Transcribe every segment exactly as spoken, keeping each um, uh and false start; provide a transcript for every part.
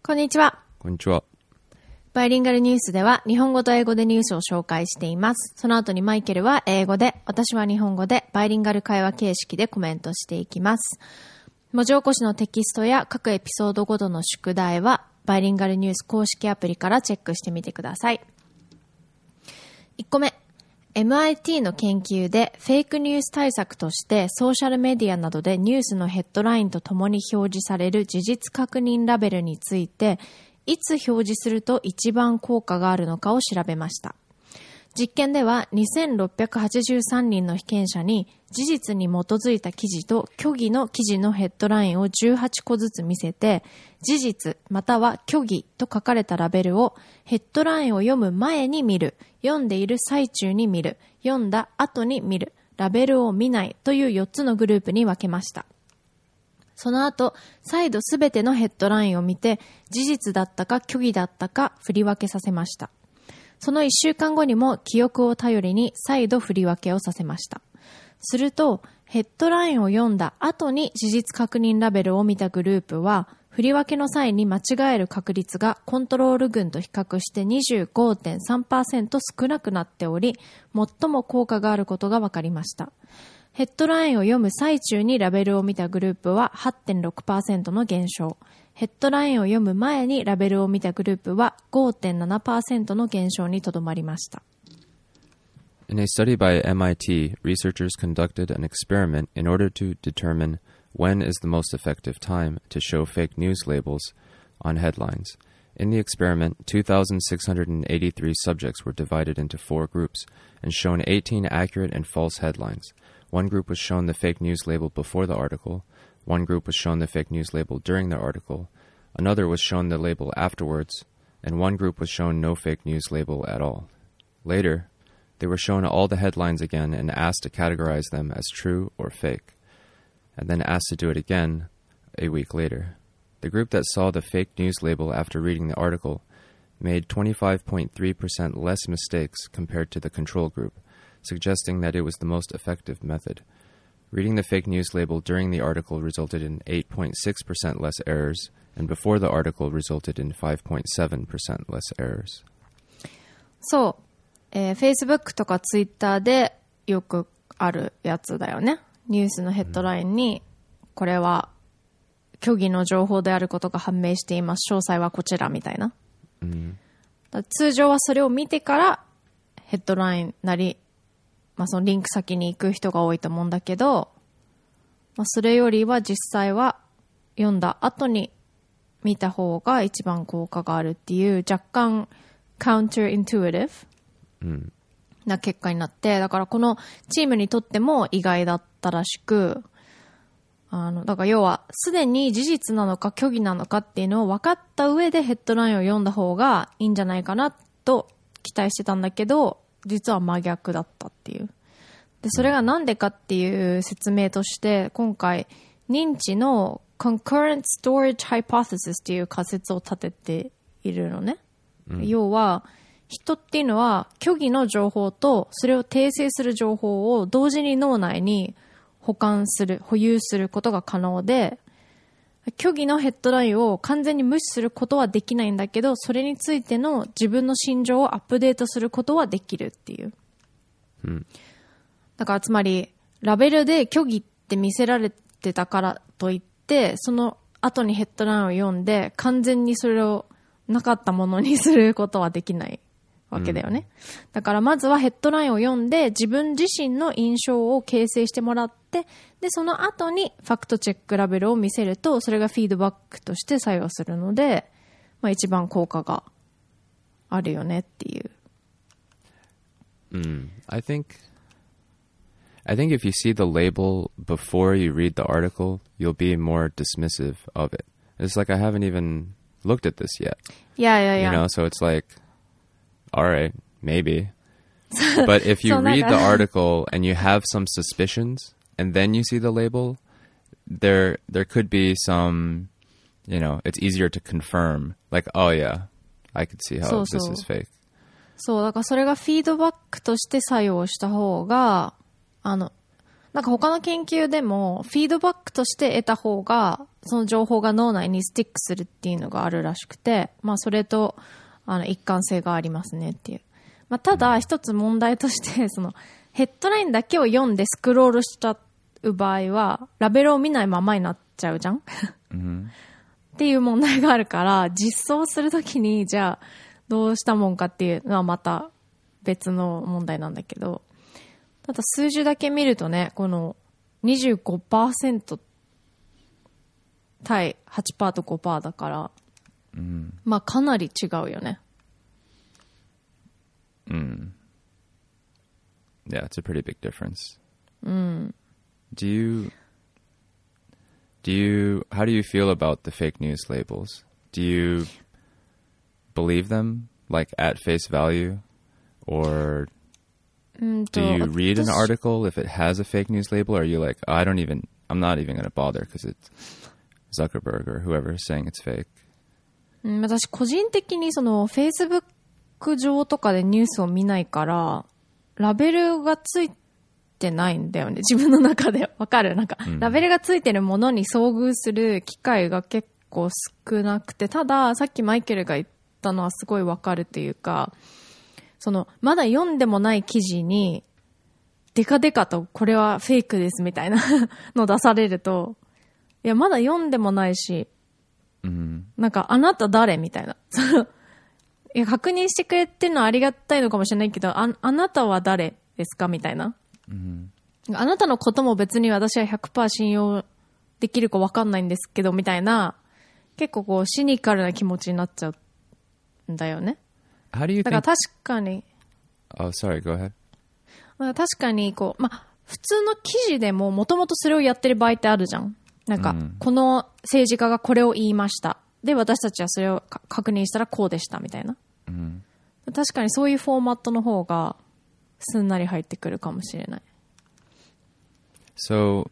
こんにちは。 こんにちは。 バイリンガルニュースでは日本語と英語でニュースを紹介しています。その後にマイケルは英語で、私は日本語でバイリンガル会話形式でコメントしていきます。文字起こしのテキストや各エピソードごとの宿題はバイリンガルニュース公式アプリからチェックしてみてください。いっこめ。エムアイティー の研究でフェイクニュース対策としてソーシャルメディアなどでニュースのヘッドラインとともに表示される事実確認ラベルについていつ表示すると一番効果があるのかを調べました。実験ではにせんろっぴゃくはちじゅうさんにんの被験者に事実に基づいた記事と虚偽の記事のヘッドラインをじゅうはちこずつ見せて、事実または虚偽と書かれたラベルをヘッドラインを読む前に見る、読んでいる最中に見る、読んだ後に見る、ラベルを見ないというよっつのグループに分けました。その後、再度すべてのヘッドラインを見て、事実だったか虚偽だったか振り分けさせました。そのいっしゅうかんごにも記憶を頼りに再度振り分けをさせました。すると、ヘッドラインを読んだ後に事実確認ラベルを見たグループは、振り分けの際に間違える確率がコントロール群と比較して にじゅうごてんさんパーセント 少なくなっており、最も効果があることが分かりました。ヘッドラインを読む最中にラベルを見たグループは はちてんろくパーセント の減少。ヘッドラインを読む前にラベルを見たグループは ごてんななパーセント の減少にとどまりました。 In a study byエムアイティー, researchers conducted an experiment in order to determine when is the most effective time to show fake news labels on headlines. In the experiment, two thousand six hundred eighty-three subjects were divided into four groups and shown eighteen accurate and false headlines. One group was shown the fake news label before the article. One group was shown the fake news label during the article. Another was shown the label afterwards. And one group was shown no fake news label at all. Later, they were shown all the headlines again and asked to categorize them as true or fake, and then asked to do it again a week later. The group that saw the fake news label after reading the article made twenty-five point three percent less mistakes compared to the control group, suggesting that it was the most effective method. Reading the fake news label during the article resulted in eight point six percent less errors, and before the article resulted in five point seven percent less errors. そう、えー、Facebook とか Twitter でよくあるやつだよね。ニュースのヘッドラインに、これは虚偽の情報であることが判明しています。詳細はこちらみたいな。うん、だ通常はそれを見てからヘッドラインなり、まあ、そのリンク先に行く人が多いと思うんだけど、まあ、それよりは実際は読んだ後に見た方が一番効果があるっていう若干カウンターイントゥイティブな結果になって、だからこのチームにとっても意外だったらしく、あのだから要はすでに事実なのか虚偽なのかっていうのを分かった上でヘッドラインを読んだ方がいいんじゃないかなと期待してたんだけど、実は真逆だったっていう。で、それがなんでかっていう説明として、今回認知の concurrent storage hypothesis っていう仮説を立てているのね。うん、要は人っていうのは虚偽の情報とそれを訂正する情報を同時に脳内に保管する、保有することが可能で、虚偽のヘッドラインを完全に無視することはできないんだけど、それについての自分の心情をアップデートすることはできるっていう。うん、だからつまり、ラベルで虚偽って見せられてたからといって、その後にヘッドラインを読んで、完全にそれをなかったものにすることはできないわけだよね。うん、だからまずはヘッドラインを読んで、自分自身の印象を形成してもらって、で、その後にファクトチェックラベルを見せると、それがフィードバックとして作用するので、まあ一番効果があるよねっていう。 Mm, I think, I think if you see the label before you read the article, you'll be more dismissive of it. It's like I haven't even looked at this yet. Yeah, yeah, yeah. You know, so it's like, all right, maybe. But if you read the article and you have some suspicions, and then you see the label, there there could be some, you know, it's easier to confirm, like, oh yeah, I could see how そうそう this is fake. そう、だからそれがフィードバックとして作用した方が、あの、 なんか他の研究でも、フィードバックとして得た方が、その情報が脳内にスティックするっていうのがあるらしくて、まあそれと、あの、一貫性がありますねっていう。まあただ、一つ問題として、その、ヘッドラインだけを読んでスクロールしちゃう場合は、ラベルを見ないままになっちゃうじゃん、 mm-hmm. っていう問題があるから、実装するときに、じゃあ、どうしたもんかっていうのはまた別の問題なんだけど、ただ数字だけ見るとね、この にじゅうごパーセント 対 はちパーセント と ごパーセント だから、 mm-hmm. まあかなり違うよね。 Mm. Yeah, it's a pretty big difference. うん。 Do you, do you, how do you feel about the fake news labels? Do you believe them, like at face value? Or do you read an article if it has a fake news label? Or are you like, oh, I don't even, I'm not even going to bother because it's Zuckerberg or whoever is saying it's fake? うん、私個人的にその Facebook 上とかでニュースを見ないから、ラベルがついてないんだよね。自分の中でわかる。なんか、うん、ラベルがついてるものに遭遇する機会が結構少なくて、ただ、さっきマイケルが言ったのはすごいわかるっていうか、その、まだ読んでもない記事に、デカデカとこれはフェイクですみたいなの出されると、いや、まだ読んでもないし、うん、なんか、あなた誰みたいな。いや、確認してくれてるのはありがたいのかもしれないけど、あ、あなたは誰ですかみたいな、うん。あなたのことも別に私は ひゃくパーセント 信用できるか分かんないんですけど、みたいな、結構こう、シニカルな気持ちになっちゃうんだよね。 How do you think... だから確かに。 Oh, sorry, go ahead. 確かに、こう、まあ、普通の記事でももともとそれをやってる場合ってあるじゃん。なんか、うん、この政治家がこれを言いました。で、私たちはそれを確認したらこうでしたみたいな。うん、確かにそういうフォーマットの方がすんなり入ってくるかもしれない。 So,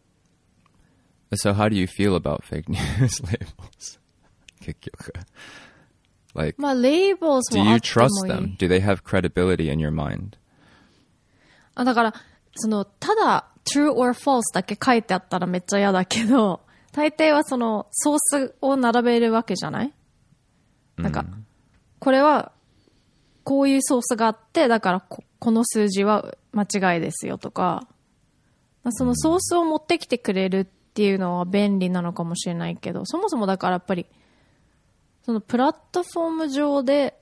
so how do you feel about fake news labels? 結局。Like, まあ、labels do you trust them? Do they have credibility in your mind? あ、だから、その、ただ true or false だけ書いてあったらめっちゃ嫌だけど、大抵はそのソースを並べるわけじゃない？なんか、うん、これはこういうソースがあって、だから こ, この数字は間違いですよとか、そのソースを持ってきてくれるっていうのは便利なのかもしれないけど、そもそもだからやっぱりそのプラットフォーム上で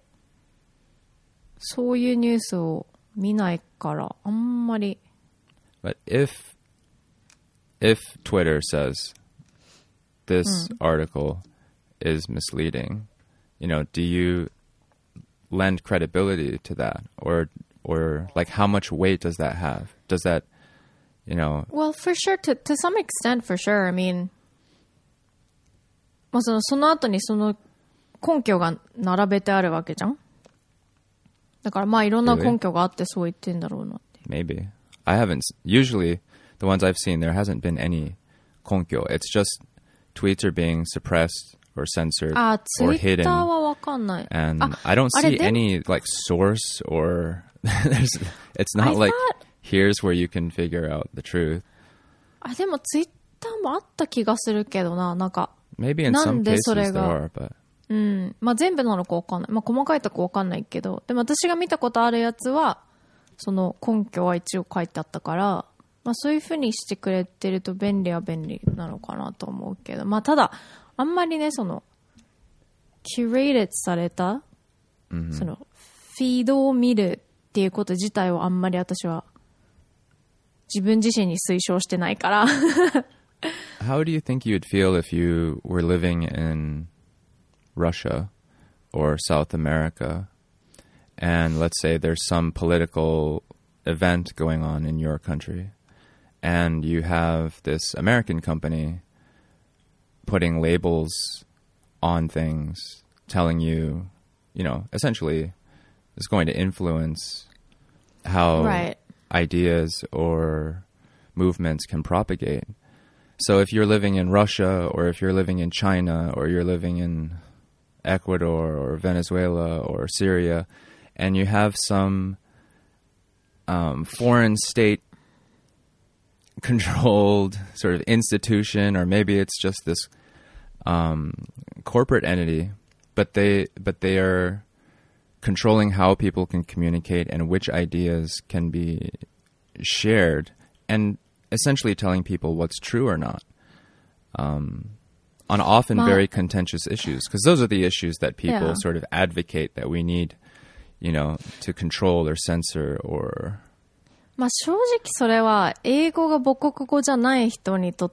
そういうニュースを見ないからあんまり。 But if if Twitter says this mm. article is misleading, you know, do you lend credibility to that, or or like how much weight does that have? Does that, you know? Well, for sure, to to some extent, for sure. I mean, まあそのその後にその根拠が並べてあるわけじゃん。だからまあいろんな根拠があってそう言ってんだろうなって。 Maybe. I haven't. Usually, the ones I've seen, there hasn't been any 根拠. It's just tweets are being suppressed or censored ah, or hidden. はわかんない。 And I don't see any like source or there's. It's not I like thought... here's where you can figure out the truth. あ、でもツイッターもあった気がするけどな、なんか。 Maybe in some cases there are, but. うん。まあ全部なのかわかんない。まあ細かいとこわかんないけど。でも私が見たことあるやつは、その根拠は一応書いてあったから、まあそういうふうにしてくれてると便利は便利なのかなと思うけど。まあただ、あんまりね、その、キュレートされた、mm-hmm. その、フィードを見るっていうこと自体をあんまり私は、自分自身に推奨してないから。 How do you think you'd feel if you were living in Russia or South America, and let's say there's some political event going on in your country, and you have this American company putting labels on things, telling you, you know, essentially it's going to influence how right. ideas or movements can propagate. So if you're living in Russia, or if you're living in China, or you're living in Ecuador or Venezuela or Syria, and you have some um, foreign state controlled sort of institution, or maybe it's just this um, corporate entity, but they but they are controlling how people can communicate and which ideas can be shared, and essentially telling people what's true or not, um, on often Ma- very contentious issues, because those are the issues that people Yeah. sort of advocate that we need, you know, to control or censor or... まあ正直それは英語が母国語じゃない人にとって、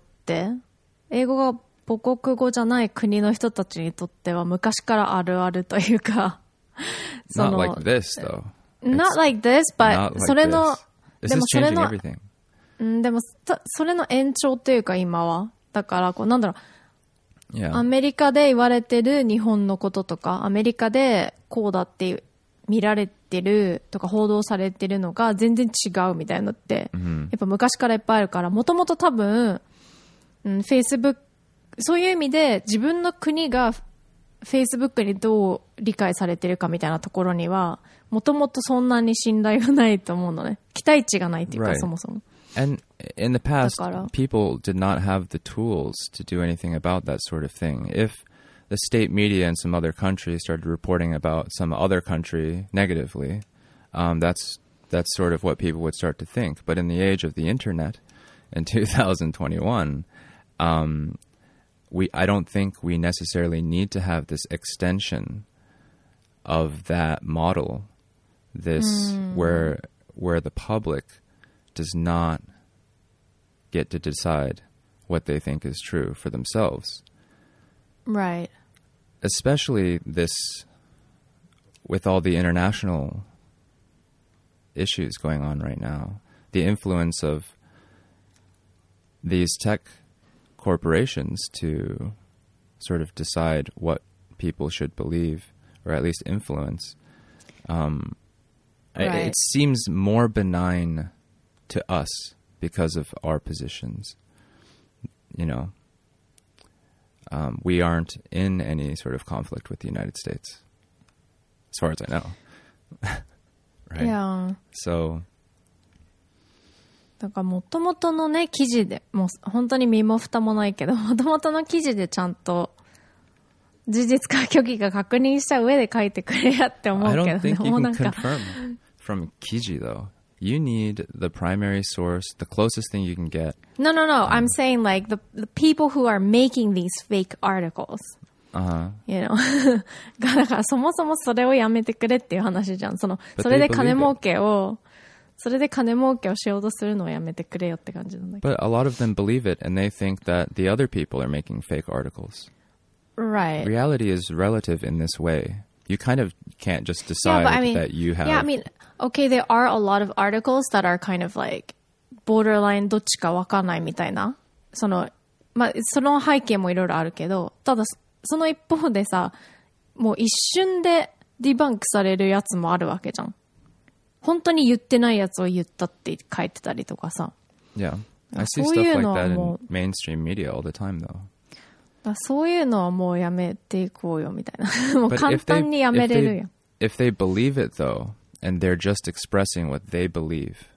英語が母国語じゃない国の人たちにとっては昔からあるあるというか、そ Not の like this, though. not like this, but Not like それの this. This でも is それ changing の everything. うんでもたそれの延長っていうか今はだからこうなんだろう、 Yeah. アメリカで言われてる日本のこととか、アメリカでこうだって見られてるとか報道されてるのが全然違うみたいなのって、 Mm-hmm. やっぱ昔からいっぱいあるから、もともと多分、うん、Facebook、そういう意味で自分の国が Facebook にどう理解されてるかみたいなところには、もともとそんなに信頼がないと思うのね。期待値がないっていうか、 Right. そもそも。 And in the past, だから、 people did not have the tools to do anything about that sort of thing. If the state media in some other country started reporting about some other country negatively, um, that's that's sort of what people would start to think. But in the age of the internet, in two thousand twenty-one, um, we I don't think we necessarily need to have this extension of that model, this where where the public does not get to decide what they think is true for themselves. Right. Especially this, with all the international issues going on right now, the influence of these tech corporations to sort of decide what people should believe, or at least influence. Um, Right. it, it seems more benign to us because of our positions. You know, um, we aren't in any sort of conflict with the United States, as far as I know. Right? Yeah. So, だから元々のね、記事で、もう本当に身も蓋もないけど、元々の記事でちゃんと事実か虚偽か確認した上で書いてくれやって思う I け don't どね。 think you もう can なんか、 confirm from Kiji, though. You need the primary source, the closest thing you can get. No, no, no. I'm saying like the, the people who are making these fake articles. Uh-huh. You know? がだからそもそもそれをやめてくれっていう話じゃん。その、 But それで they believe 金 it. 儲けを、それで金儲けをしようとするのをやめてくれよって感じなんだけど。 But a lot of them believe it, and they think that the other people are making fake articles. Right. Reality is relative in this way. You kind of can't just Yeah, decide but I mean, that you have... yeah, I mean, okay, there are a lot of articles that are kind of like borderline どっちかわかんないみたいな。その、まあ、その背景もいろいろあるけど、ただ、その一方でさ、もう一瞬でディバンクされるやつもあるわけじゃん。本当に言ってないやつを言ったって書いてたりとかさ。 Yeah. I see そう stuff いう like のは that in もう、 mainstream media all the time, though. だそういうのはもうやめていこうよみたいな。もう But 簡 if they, 単にやめ if れる they, よ。 if they believe it, though, and they're just expressing what they believe,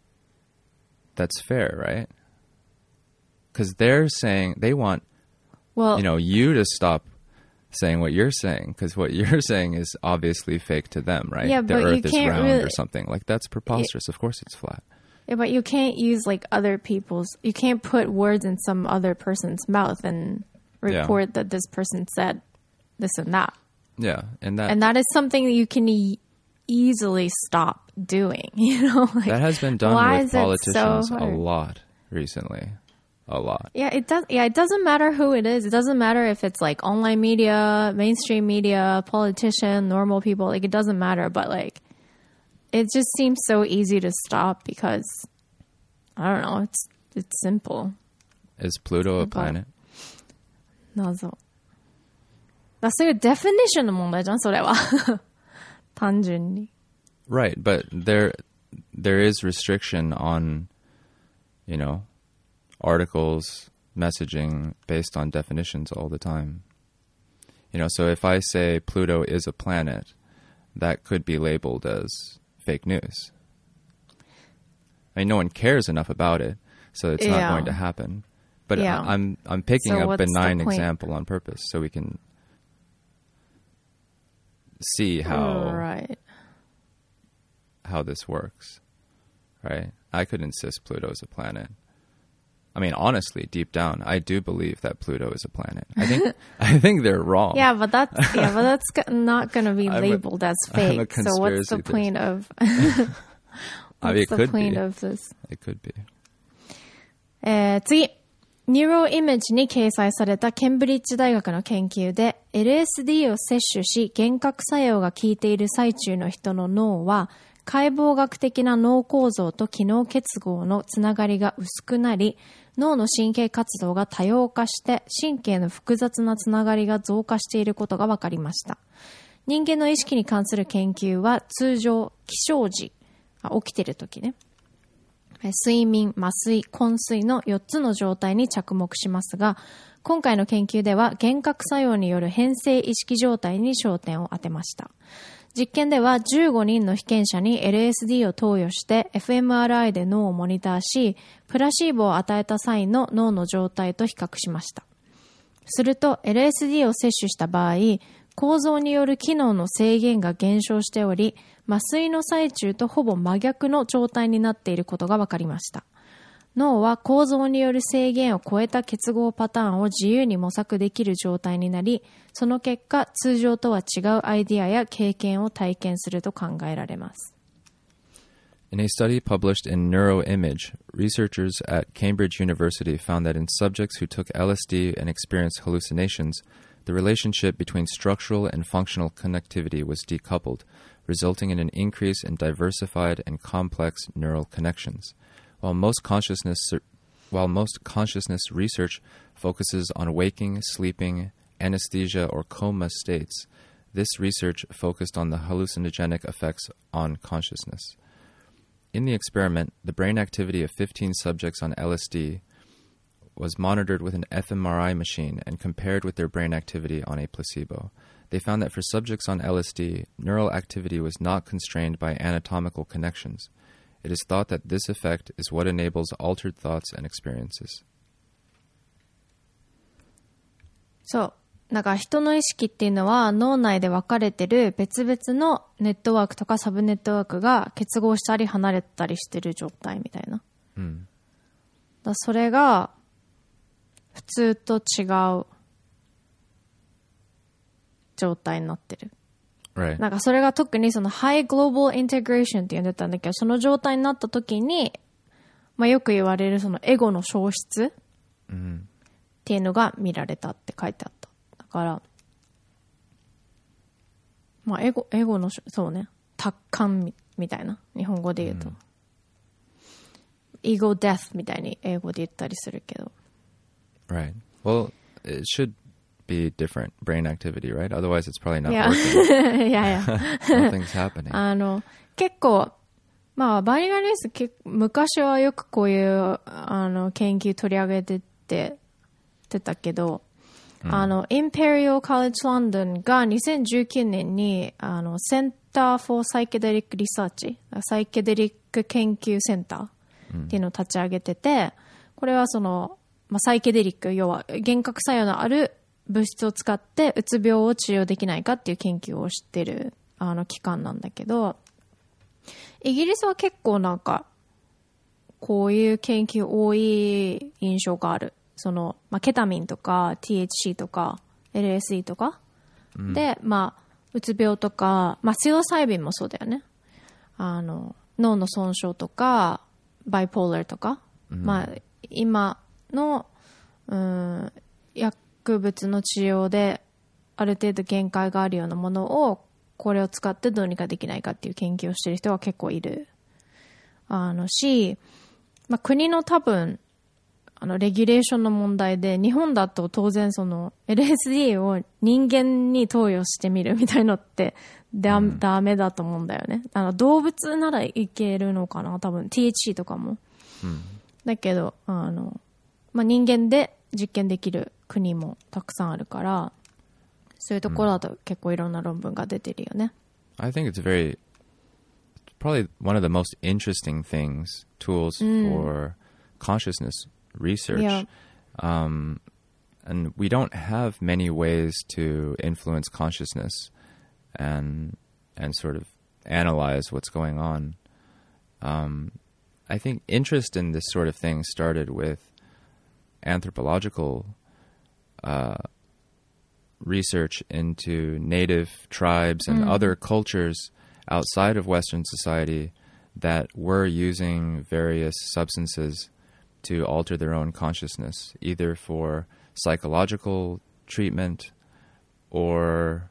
that's fair, right? Because they're saying they want, Well, you know, you to stop saying what you're saying, because what you're saying is obviously fake to them, right? Yeah, the but you earth is can't round really- or something. Like, that's preposterous. Of course it's flat. yeah, but you can't use like other people's, you can't put words in some other person's mouth and report that this person said this and that. Yeah, and that And that is something that you can e- easily stop doing, you know? Like, that has been done why with is it so politicians a hard? lot recently. A lot. Yeah, it does. Yeah, it doesn't matter who it is. It doesn't matter if it's like online media, mainstream media, politician, normal people. Like, it doesn't matter. But like, it just seems so easy to stop because I don't know. It's it's simple. Is Pluto a Simple. planet? 謎。だそういう definition の問題じゃん、それは。単純に。 Right, but there there is restriction on, you know, articles, messaging based on definitions all the time. You know, so if I say Pluto is a planet, that could be labeled as fake news. I mean, no one cares enough about it. so it's Yeah. not going to happen. But Yeah. I, I'm I'm picking So a what's the benign point? example on purpose so we can see how Right. how this works, right? I could insist Pluto is a planet. I mean, honestly, deep down, I do believe that Pluto is a planet. I think I think they're wrong. Yeah, but that's yeah, but that's go- not going to be I'm a- labeled as I'm a fake. So what's the conspiracy point of I mean, what's it the could point be. of this? It could be. えー次。ニューロイメージに掲載されたケンブリッジ大学の研究で エルエスディー を摂取し幻覚作用が効いている最中の人の脳は解剖学的な脳構造と機能結合のつながりが薄くなり脳の神経活動が多様化して神経の複雑なつながりが増加していることが分かりました。人間の意識に関する研究は通常起床時、あ起きている時ね、睡眠、麻酔、昏睡のよっつの状態に着目しますが、今回の研究では幻覚作用による変性意識状態に焦点を当てました。実験ではじゅうごにんの被験者に エルエスディー を投与して エフエムアールアイ で脳をモニターし、プラシーボを与えた際の脳の状態と比較しました。すると エルエスディー を摂取した場合、構造による機能の制限が減少しており、麻酔の最中とほぼ真逆の状態になっていることが分かりました。脳は構造による制限を超えた結合パターンを自由に模索できる状態になり、その結果、通常とは違うアイディアや経験を体験すると考えられます。 In a study published in Neuroimage, researchers at Cambridge University found that in subjects who took L S D and experienced hallucinations, the relationship between structural and functional connectivity was decoupled, resulting in an increase in diversified and complex neural connections. While most consciousness, while most consciousness research focuses on waking, sleeping, anesthesia, or coma states, this research focused on the hallucinogenic effects on consciousness. In the experiment, the brain activity of fifteen subjects on L S D was monitored with an F M R I machine and compared with their brain activity on a placebo. They found that for subjects on L S D, neural activity was not constrained by anatomical connections. It is thought that this effect is what enables altered thoughts and experiences. そう。なんか人の意識っていうのは脳内で分かれてる別々のネットワークとかサブネットワークが結合したり離れたりしてる状態みたいな。 うん、 だそれが普通と違う状態になってる。 Right. なんかそれが特にそのハイグローバルインテグレーションって呼んでたんだけど、その状態になった時に、まあよく言われるそのエゴの消失っていうのが見られたって書いてあった。だから、まあエゴ、エゴの、そうね、達観 み, みたいな、日本語で言うと。エゴデスみたいに英語で言ったりするけど。 Right. Well, it should be different brain activity, right? Otherwise, it's probably not Yeah. working. いやいや。 Nothing's happening. あの、結構、まあ、バイリガリスけ昔はよくこういうあの研究取り上げてて、てたけど、うん、あの、Imperial College London がにせんじゅうきゅうねんに、あの、Center for Psychedelic Research、サイケデリック研究センターっていうのを立ち上げてて、これはその、まあ、サイケデリック、要は幻覚作用のある物質を使ってうつ病を治療できないかっていう研究をしてるあの機関なんだけど、イギリスは結構なんかこういう研究多い印象がある。その、まあ、ケタミンとか ティーエイチシー とか エルエスイー とか、うん、で、まあ、うつ病とか、まあ、シロサイビンもそうだよね。あの、脳の損傷とか、バイポーラーとか、うん、まあ、今の、うん、薬物の治療である程度限界があるようなものをこれを使ってどうにかできないかっていう研究をしている人は結構いるあのし、まあ、国の多分あのレギュレーションの問題で日本だと当然その エルエスディー を人間に投与してみるみたいのってだ、うん、ダメだと思うんだよね。あの動物ならいけるのかな多分 ティーエイチシー とかも、うん、だけどあの、まあ、人間で実験できる国もたくさんあるからそういうところだと結構いろんな論文が出てるよね。 I think it's very probably one of the most interesting things tools、うん、for consciousness research. Yeah. Um, and we don't have many ways to influence consciousness and and sort of analyze what's going on. Um, I think interest in this sort of thing started with anthropological uh, research into native tribes and Mm. other cultures outside of Western society that were using various substances to alter their own consciousness, either for psychological treatment or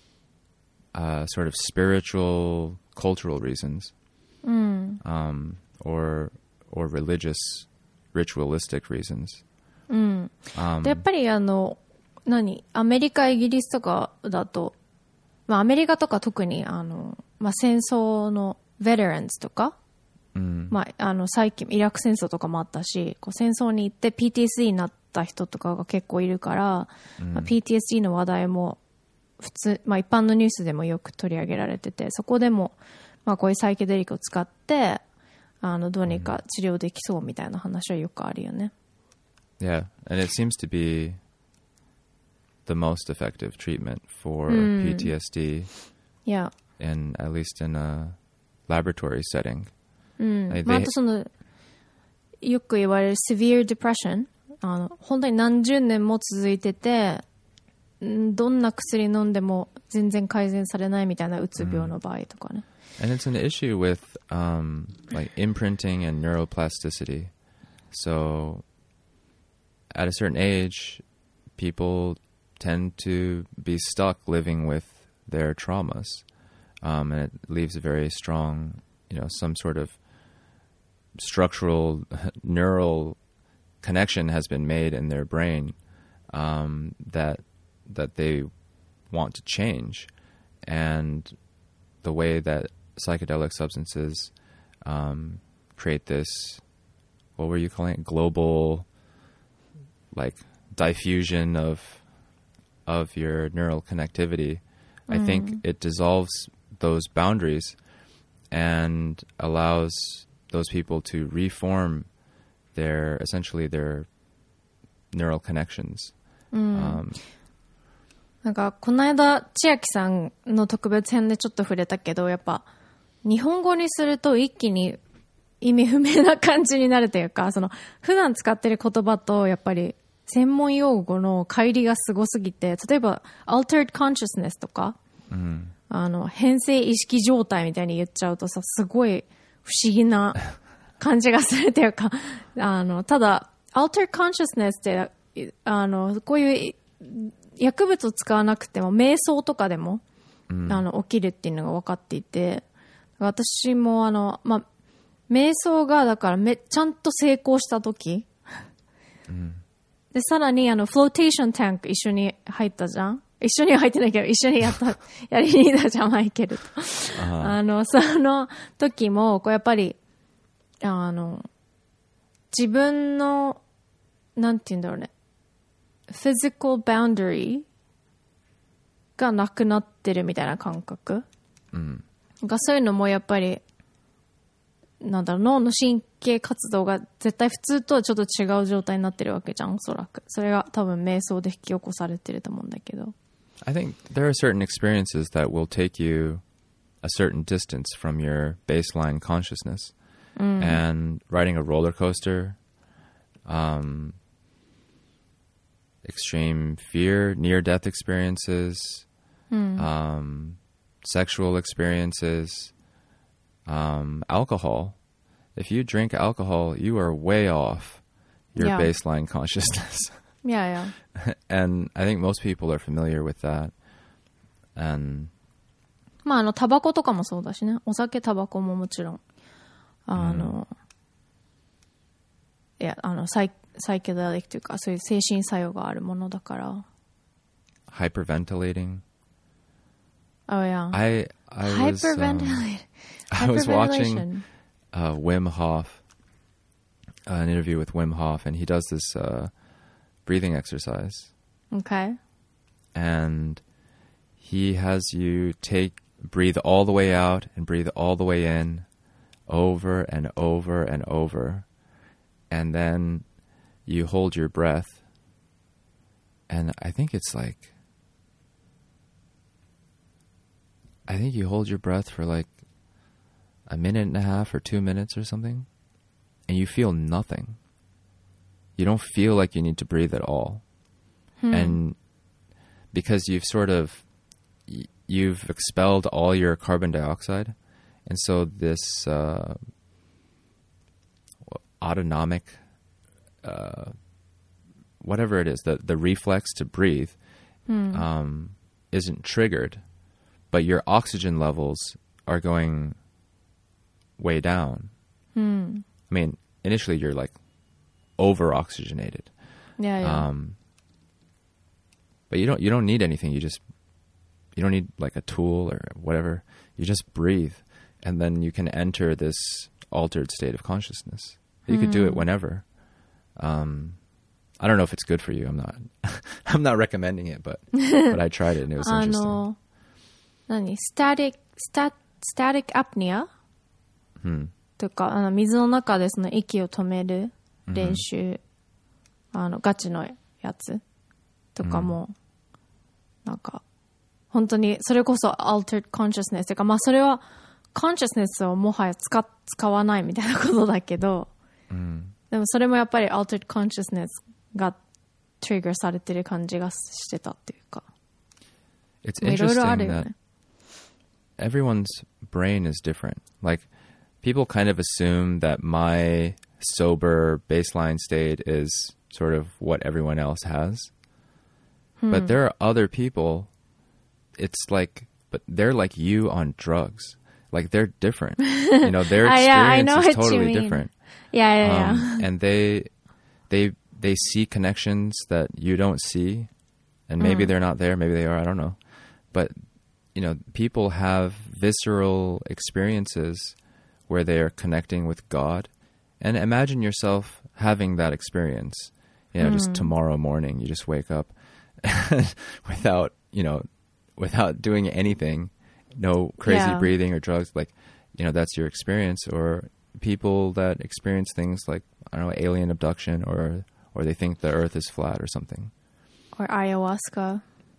uh, sort of spiritual, cultural reasons, Mm. um, or or religious, ritualistic reasons. うん。 Um, で、やっぱりあの、何アメリカ、イギリスとかだと、まあアメリカとか特にあの、まあ戦争のベテランズとか、 うんまああの最近、イラク戦争とかもあったし、こう戦争に行って ピーティーエスディー になった人とかが結構いるから、まあ、ピーティーエスディー の話題も普通、まあ一般のニュースでもよく取り上げられてて、そこでも、まあこういうサイケデリックを使って、あの、どうにか治療できそうみたいな話はよくあるよね。 Yeah, and it seems to be the most effective treatment for Mm. P T S D, いや、 in at least in a laboratory setting. うん。 Like まあ、あ they- とその、よく言われる severe depression、あの、本当に何十年も続いてて、んどんな薬飲んでも全然改善されないみたいなうつ病の場合とかね。 And it's an issue with um, like imprinting and neuroplasticity. So at a certain age, people tend to be stuck living with their traumas. Um, and it leaves a very strong, you know, some sort of structural neural connection has been made in their brain um, that that they want to change. And the way that psychedelic substances um, create this, what were you calling it? Global, like, diffusion of of your neural connectivity. I think it dissolves those boundaries and allows those people to reform their, essentially their neural connections. Um, なんか、この間、千秋さんの特別編でちょっと触れたけど、やっぱ、日本語にすると一気に意味不明な感じになるというか、その、普段使ってる言葉と、やっぱり、専門用語の乖離がすごすぎて、例えば、altered consciousness とか、 うんあの、変性意識状態みたいに言っちゃうとさ、すごい不思議な感じがするというか、あの、ただ、altered consciousness って、あの、こういう薬物を使わなくても、瞑想とかでも、うん、あの、起きるっていうのが分かっていて、私もあの、まあ、瞑想が、だからめ、ちゃんと成功したとき、うん、で、さらにあの、フローテーションタンク一緒に入ったじゃん一緒には入ってないけど、一緒にやった、やりに行ったじゃん、マイケルと。あの、その時も、こうやっぱり、あの、自分の、なんて言うんだろうね、physical boundary がなくなってるみたいな感覚、うん、がそういうのもやっぱり、なんだろう、脳の神経活動が絶対普通とはちょっと違う状態になってるわけじゃん、おそらく。それが多分瞑想で引き起こされてると思うんだけど。 I think there are certain experiences that will take you a certain distance from your baseline consciousness. Mm. And riding a roller coaster, um, extreme fear, near-death experiences, mm. um, sexual experiences, um, alcohol. If you drink alcohol, you are way off your yeah. baseline consciousness. Yeah, yeah. And I think most people are familiar with that. And まあ、あの、タバコとかもそうだしね。お酒、タバコももちろん。あの、うん、いや、あの、サイ、サイケデリックというか、そういう精神作用があるものだから。 Hyperventilating. Oh, yeah. I, I was, Hyperventilating. Um, I was watching uh, Wim Hof, uh, an interview with Wim Hof, and he does this uh, breathing exercise. Okay. And he has you take, breathe all the way out and breathe all the way in over and over and over. and then you hold your breath, and I think it's like, I think you hold your breath for like a minute and a half or two minutes or something, and you feel nothing. You don't feel like you need to breathe at all. Hmm. And because you've sort of, you've expelled all your carbon dioxide, and so this uh, autonomic, uh, whatever it is, the, the reflex to breathe hmm. um, isn't triggered, but your oxygen levels are going way down. Hmm. I mean, initially you're like over oxygenated. Yeah, yeah. Um, but you don't you don't need anything. You just you don't need like a tool or whatever. You just breathe, and then you can enter this altered state of consciousness. You mm. could do it whenever. Um, I don't know if it's good for you. I'm not I'm not recommending it, but but I tried it and it was interesting. 何? Static stat static apnea? うん。 とか、あの水の中でその息を止める練習、うん、あのガチのやつとかも、うん、なんか本当にそれこそ altered consciousness というか、まあそれは consciousness をもはや使使わないみたいなことだけど、うん、でもそれもやっぱり altered consciousness が trigger されてる感じがしてたっていうか。 It's interesting that everyone's brain is different. Like, people kind of assume that my sober baseline state is sort of what everyone else has. Hmm. But there are other people, it's like, but they're like you on drugs. Like, they're different. You know, their experience uh, yeah, I know is totally different. Yeah, yeah, um, yeah. And they, they, they see connections that you don't see. And maybe mm. they're not there, maybe they are, I don't know. But, you know, people have visceral experiences where they are connecting with God. And imagine yourself having that experience, you know, mm. just tomorrow morning, you just wake up without, you know, without doing anything, no crazy yeah. breathing or drugs. Like, you know, that's your experience. Or people that experience things like, I don't know, alien abduction, or, or they think the earth is flat or something. Or ayahuasca.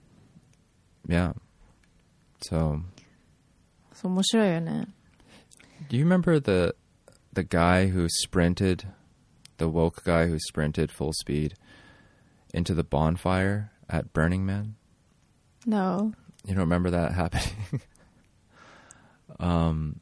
Yeah. So. So 面白いよね. Do you remember the the guy who sprinted, the woke guy who sprinted full speed into the bonfire at Burning Man? No. You don't remember that happening? um.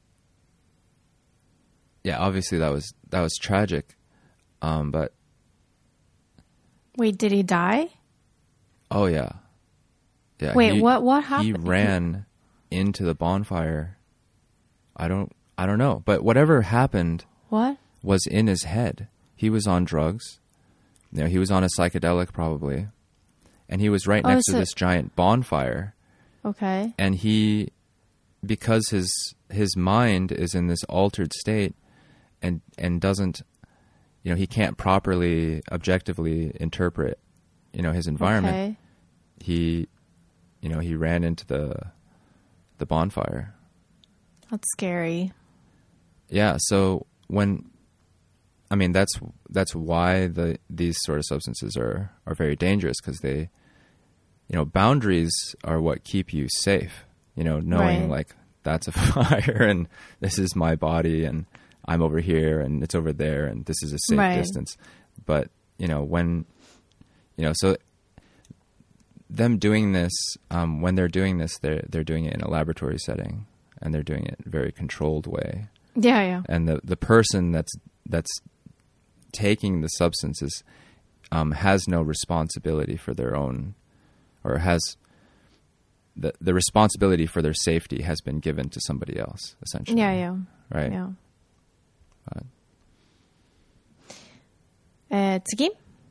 Yeah, obviously that was that was tragic, um, but. Wait, did he die? Oh yeah, yeah. Wait, he, what? What happened? He ran into the bonfire. I don't, I don't know, but whatever happened, what was in his head? He was on drugs. You know, he was on a psychedelic probably, and he was right oh, next so to this giant bonfire. Okay. And he, because his his mind is in this altered state, and and doesn't. You know, he can't properly, objectively interpret, you know, his environment. Okay. He, you know, he ran into the the bonfire. That's scary. Yeah. So when, I mean, that's that's why the these sort of substances are are very dangerous, because they, you know, boundaries are what keep you safe. You know, knowing right. like that's a fire and this is my body and I'm over here and it's over there and this is a safe right. distance. But, you know, when, you know, so them doing this, um, when they're doing this, they're, they're doing it in a laboratory setting, and they're doing it in a very controlled way. Yeah, yeah. And the, the person that's, that's taking the substances, um, has no responsibility for their own, or has the, the responsibility for their safety has been given to somebody else, essentially. Yeah, yeah. Right. Yeah. Uh, えー、次?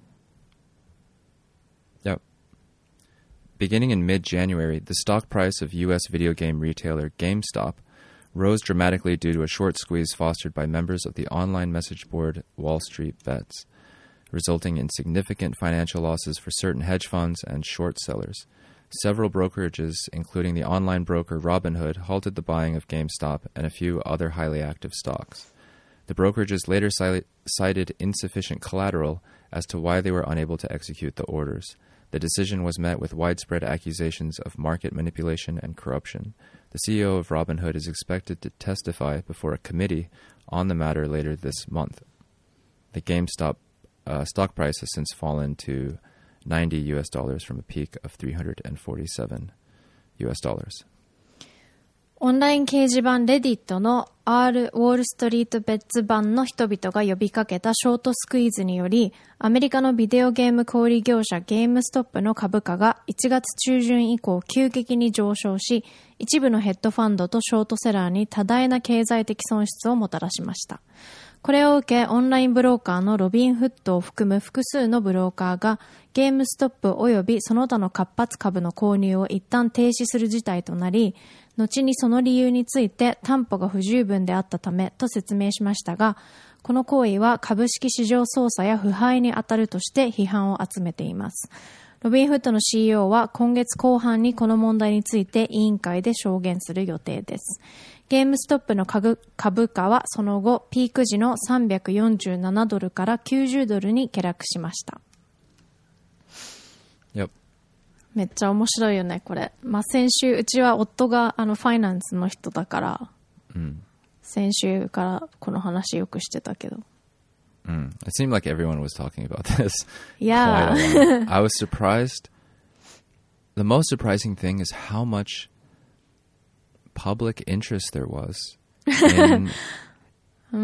Yep. Beginning in mid-January, the stock price of U S video game retailer GameStop rose dramatically due to a short squeeze fostered by members of the online message board Wall Street Bets, resulting in significant financial losses for certain hedge funds and short sellers. Several brokerages, including the online broker Robinhood, halted the buying of GameStop and a few other highly active stocks. The brokerages later cited insufficient collateral as to why they were unable to execute the orders. The decision was met with widespread accusations of market manipulation and corruption. The C E O of Robinhood is expected to testify before a committee on the matter later this month. The GameStop uh, stock price has since fallen to ninety U S dollars from a peak of three hundred forty-seven U S dollars. オンライン掲示板レディットの R ウォールストリートベッツ版の人々が呼びかけたショートスクイーズにより、アメリカのビデオゲーム小売業者ゲームストップの株価がいちがつ中旬以降急激に上昇し、一部のヘッドファンドとショートセラーに多大な経済的損失をもたらしました。これを受け、オンラインブローカーのロビンフットを含む複数のブローカーがゲームストップ及びその他の活発株の購入を一旦停止する事態となり、後にその理由について担保が不十分であったためと説明しましたが、この行為は株式市場操作や腐敗に当たるとして批判を集めています。ロビンフットの シーイーオー は今月後半にこの問題について委員会で証言する予定です。ゲームストップの株価はその後ピーク時のさんびゃくよんじゅうななドルからきゅうじゅうドルに下落しました。 Yep. めっちゃ面白いよね、これ。まあ、先週、うちは夫があのファイナンスの人だから、 うん、 先週からこの話よくしてたけど。 Mm. It seemed like everyone was talking about this. Yeah. I was surprised. The most surprising thing is how much public interest there was in, うん、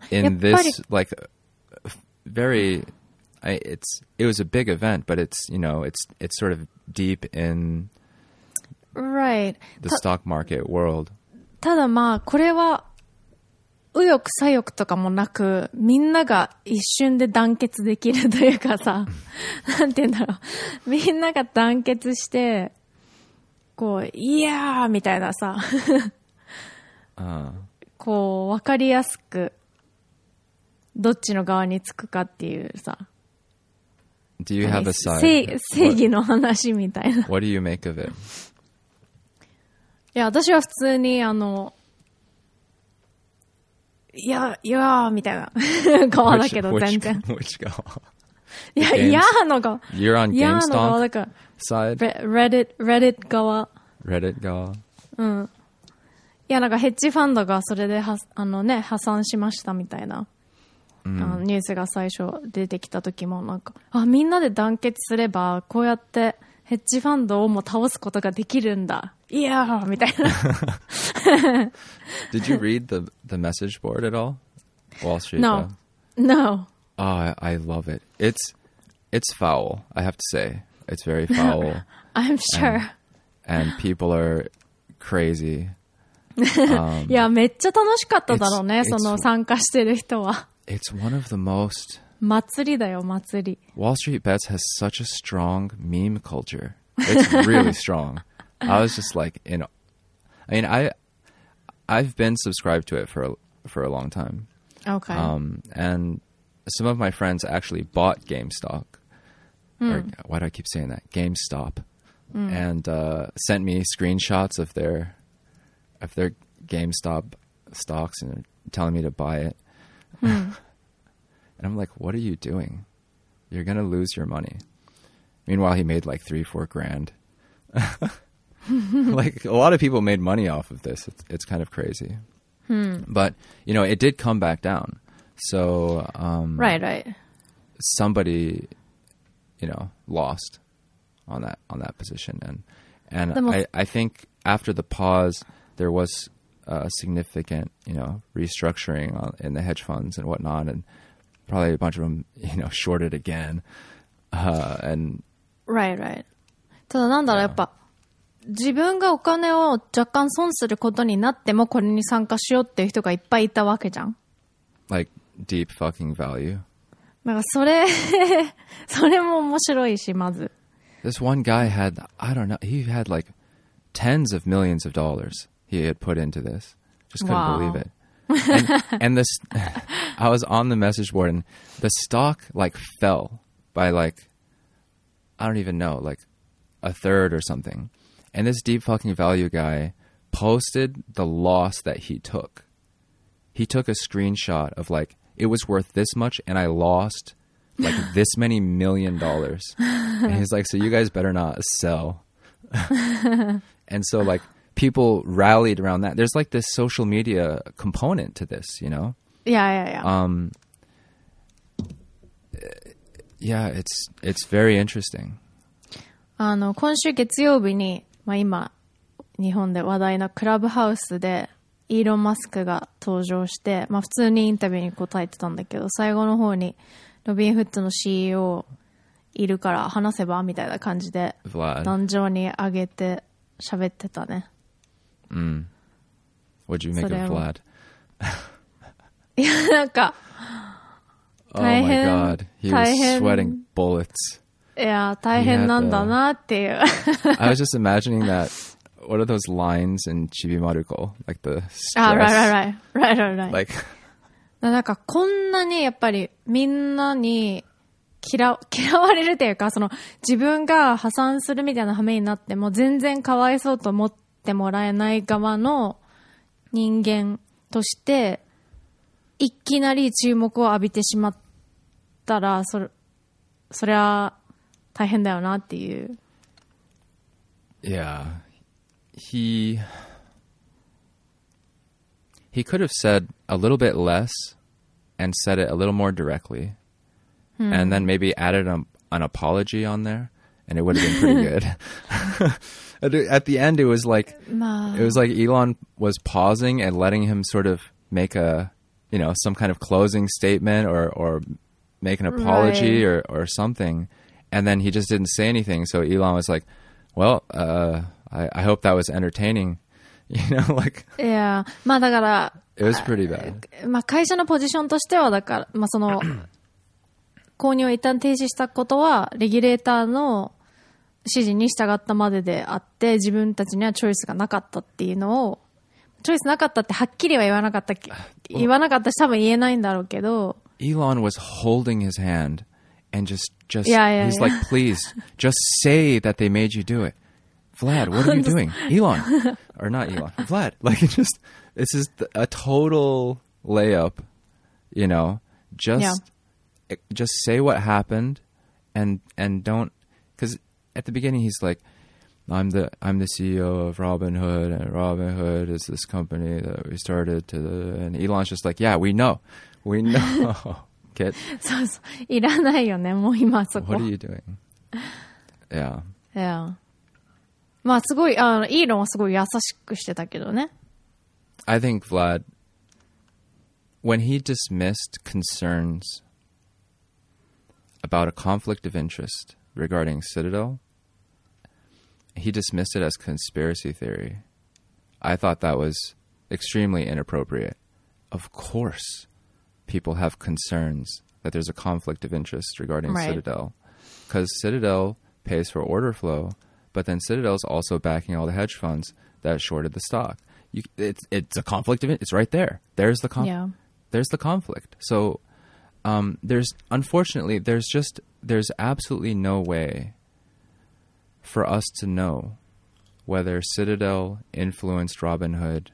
in this, like, very... I, it's it was a big event, but it's you know it's it's sort of deep in right. the stock market world. ただまあこれは右翼左翼とかもなくみんなが一瞬で団結できるというかさなんて言うんだろうみんなが団結してこういやーみたいなさ uh. こうわかりやすくどっちの側につくかっていうさ。 Do you have a side? 正義の話みたいな。 What do you make of it? いや、私は普通に、あの、いや、いやーみたいな側だけど、全然。 Which 側いや、いやーの側。 You're on いやーの側 GameStop だから。 side? Reddit、Reddit 側。 Reddit 側。 うん。いや、なんかヘッジファンドがそれでは、あのね、破産しましたみたいな。うん、あのニュースが最初出てきた時もなんかあみんなで団結すればこうやってヘッジファンドをも倒すことができるんだいやーみたいな Did you read the, the message board at all? Wall Street? No. No. Oh, I, I love it. It's it's foul, I have to say. It's very foul. I'm sure. And, and people are crazy. Um, いやめっちゃ楽しかっただろうねその参加してる人は。 It's one of the most... 祭りだよ、祭り。 Wall Street Bets has such a strong meme culture. It's really strong. I was just like, in, I mean, I, I've been subscribed to it for a, for a long time. Okay. Um, and some of my friends actually bought GameStop. Mm. Or why do I keep saying that? GameStop. Mm. And uh, sent me screenshots of their, of their GameStop stocks and telling me to buy it. Hmm. And I'm like, what are you doing? You're going to lose your money. Meanwhile, he made like three, four grand. Like a lot of people made money off of this. It's, it's kind of crazy. Hmm. But, you know, it did come back down. So, um, right, right. Somebody, you know, lost on that, on that position. And, and I, I think after the pause, there was Uh, significant, you know, restructuring on, in the hedge funds and whatnot, and probably a bunch of them, you know, shorted again. Uh, and right, right. ただなんだろう、やっぱ自分がお金を若干損することになってもこれに参加しようっていう人がいっぱいいたわけじゃん。 Like deep fucking value. なんかそれそれも面白いしまず。 This one guy had, I don't know, he had like tens of millions of dollars.He had put into this. Just couldn't wow. believe it. And, and this, I was on the message board and the stock like fell by like, I don't even know, like a third or something. And this deep fucking value guy posted the loss that he took. he took a screenshot of like, it was worth this much and I lost like this many million dollars. And he's like, so you guys better not sell. And so like people rallied around that. There's like this social media component to this, you know? Yeah, yeah, yeah. Um, yeah, it's, it's very interesting. あの、今週月曜日に、まあ今、日本で話題のクラブハウスで、イーロン・マスクが登場して、まあ普通にインタビューに答えてたんだけど、最後の方に、ロビンフッドの シーイーオー いるから話せばみたいな感じで、壇上に上げて喋ってたね。 うん。What'd you make of Vlad? いや、なんか、大変。 Oh my God. He was sweating bullets. いや、大変なんだなっていう。 I was just imagining that, what are those lines in Chibimaruko? Like the stress. Ah, right, right, right. Right, right, right. Like, なんかこんなにやっぱりみんなに嫌、嫌われるというか、その自分が破産するみたいな羽目になっても全然かわいそうと思ってもらえない側の人間として、いきなり注目を浴びてしまったら、それ、そりゃ大変だよなっていう。 Yeah. He, he could have said a little bit less and said it a little more directly. Hmm. And then maybe added a, an apology on there and it would have been pretty good. At the end, it was like, it was like Elon was pausing and letting him sort of make a, you know, some kind of closing statement or, or make an apology right. or, or something. And then he just didn't say anything. So Elon was like, well, uh, I, I hope that was entertaining. You know, like. Yeah. まあだから、 it was pretty bad. まあ会社のポジションとしてはだから、まあその、購入を一旦停止したことは、レギュレーターの指示に従ったまでであって、自分たちにはチョイスがなかったっていうのを、チョイスなかったってはっきりは言わなかった、言わなかったし多分言えないんだろうけど。 Elon was holding his hand and just, just, yeah, yeah, he's yeah. like, please, just say that they made you do it. Vlad, what are you doing? Elon. Or not Elon. Vlad. Like, it just, this is a total layup, you know, just, yeah. just say what happened and, and don't, because at the beginning he's like, I'm the, I'm the C E O of Robinhood and Robinhood is this company that we started to, and Elon's just like, yeah, we know, we know. Get. そうそう。いらないよね、もう今そこ。 What are you doing? Yeah. Yeah. まあすごい、あの、イーロンはすごい優しくしてたけどね。 I think Vlad, when he dismissed concerns about a conflict of interest regarding Citadel, he dismissed it as conspiracy theory. I thought that was extremely inappropriate. Of course, people have concerns that there's a conflict of interest regarding right. Citadel. Because Citadel pays for order flow, but then Citadel's also backing all the hedge funds that shorted the stock. You, it's it's a conflict of it. It's right there. There's the con- yeah. There's the conflict. So um, there's unfortunately there's just there's absolutely no way for us to know whether Citadel influenced Robinhood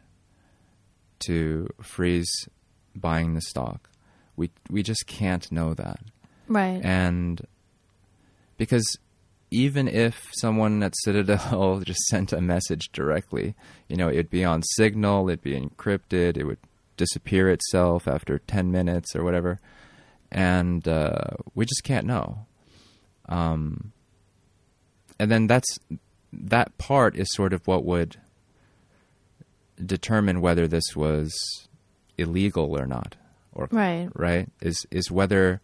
to freeze buying the stock. We we just can't know that. Right. And because even if someone at Citadel just sent a message directly, you know, it'd be on Signal, it'd be encrypted, it would disappear itself after ten minutes or whatever. And uh, we just can't know. Um, and then that's that part is sort of what would determine whether this was illegal or not. Or, right. Right? Is is whether...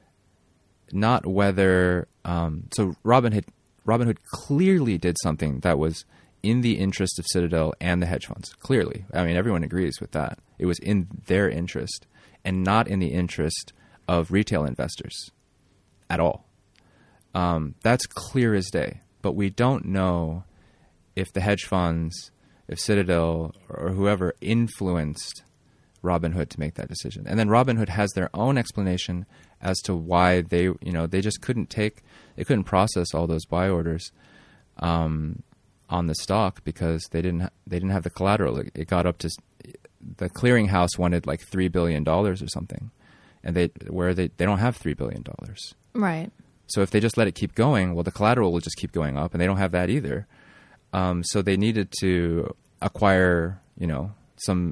Not whether, um, so Robinhood, Robinhood clearly did something that was in the interest of Citadel and the hedge funds. Clearly. I mean, everyone agrees with that. It was in their interest and not in the interest of retail investors at all. Um, that's clear as day. But we don't know if the hedge funds, if Citadel or whoever influenced Robinhood to make that decision. And then Robinhood has their own explanation as to why they, you know, they just couldn't take, they couldn't process all those buy orders um, on the stock because they didn't, ha- they didn't have the collateral. It, it got up to, the clearinghouse wanted like three billion dollars or something, and they where they they don't have three billion dollars. Right. So if they just let it keep going, well, the collateral will just keep going up, and they don't have that either. Um, so they needed to acquire, you know, some,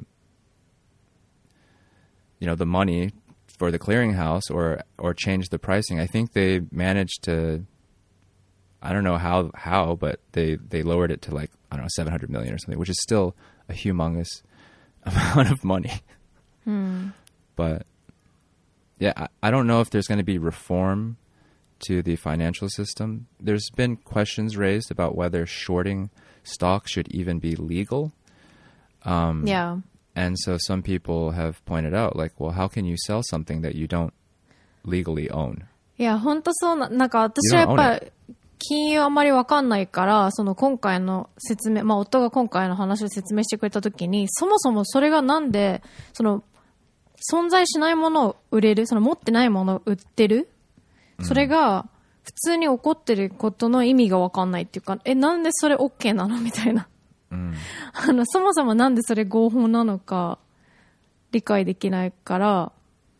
you know, the money for the clearinghouse or or change the pricing. I think they managed to, I don't know how, how, but they, they lowered it to like, I don't know, seven hundred million or something, which is still a humongous amount of money. Hmm. But yeah, I, I don't know if there's going to be reform to the financial system. There's been questions raised about whether shorting stock should even be legal. Um, yeah. And so some people have pointed out, like, well, how can you sell something that you don't legally own? いや、本当そうな、なんか私はやっぱり金融あまりわかんないから、その今回の説明、まあ夫が今回の話を説明してくれたときに、そもそもそれがなんで、その、存在しないものを売れる、その持ってないものを売ってる、それが普通に起こってることの意味がわかんないっていうか、え、なんでそれ OK なのみたいな。 うん、 あの、そもそもなんでそれ合法なのか理解できないから、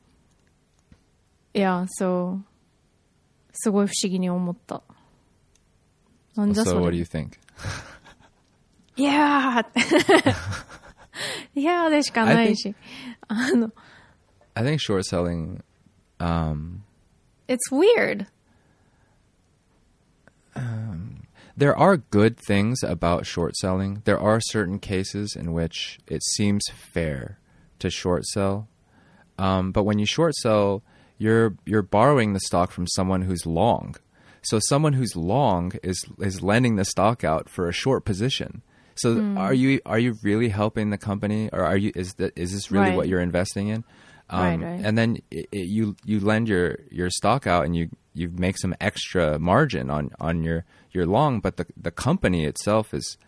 いや、そう、すごい不思議に思った。なんじゃそれ。 So what do you think? いやーいやーでしかないし。あの、 I think short selling, um, it's weird. Um, there are good things about short selling. There are certain cases in which it seems fair to short sell. Um, but when you short sell, you're you're borrowing the stock from someone who's long. So someone who's long is is lending the stock out for a short position. So mm. are you are you really helping the company, or are you is that is this really right. what you're investing in? Um, right, right. And then it, it, you you lend your, your stock out and you, you make some extra margin on, on your, your long, but the the company itself is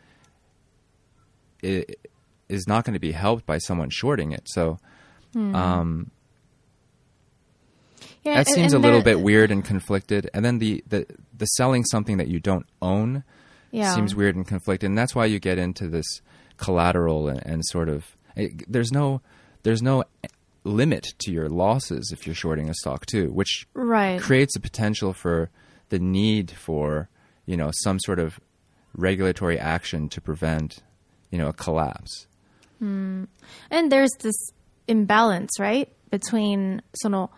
it, is not going to be helped by someone shorting it. So mm. um, yeah, that and, seems and a little there, bit weird and conflicted. And then the, the, the selling something that you don't own yeah. seems weird and conflicted. And that's why you get into this collateral and, and sort of it, there's no there's no limit to your losses if you're shorting a stock too, which right. creates a potential for the need for, you know, some sort of regulatory action to prevent, you know, a collapse. Mm. And there's this imbalance, right? Between その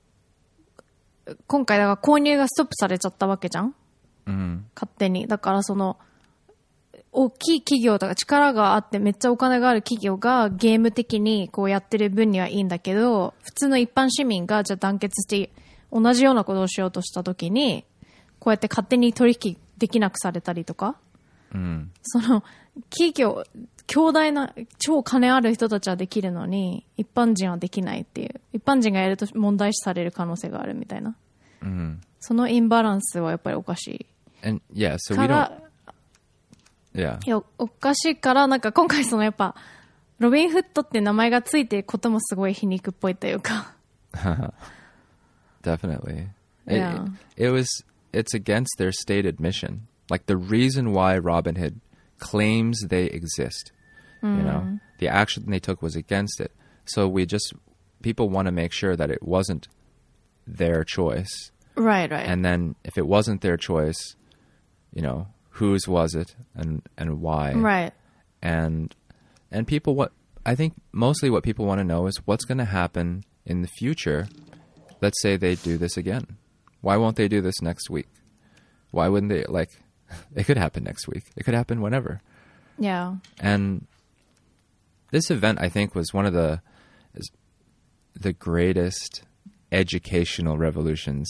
今回だから購入がストップされちゃったわけじゃん、 mm-hmm. 勝手に。だからその大きい企業とか力があってめっちゃお金がある企業がゲーム的にこうやってる分にはいいんだけど、普通の一般市民がじゃあ団結して同じようなことをしようとしたときにこうやって勝手に取引できなくされたりとか、 うん、 その企業強大な超金ある人たちはできるのに一般人はできないっていう、一般人がやると問題視される可能性があるみたいな、 うん、 そのインバランスはやっぱりおかしい。 And yeah, so か we ら don't Yeah. いやおかしいからなんか今回そのやっぱロビンフットって名前がついてることもすごい皮肉っぽいというか Definitely. Yeah. It, it was it's against their stated mission. Like the reason why Robinhood claims they exist. Mm. You know, the action they took was against it. So we just people want to make sure that it wasn't their choice. Right, right. And then if it wasn't their choice, you know, whose was it and, and why? Right. And and people what I think mostly what people want to know is what's going to happen in the future. Let's say they do this again. Why won't they do this next week? Why wouldn't they like it could happen next week. It could happen whenever. Yeah. And this event I think was one of the is the greatest educational revolutions.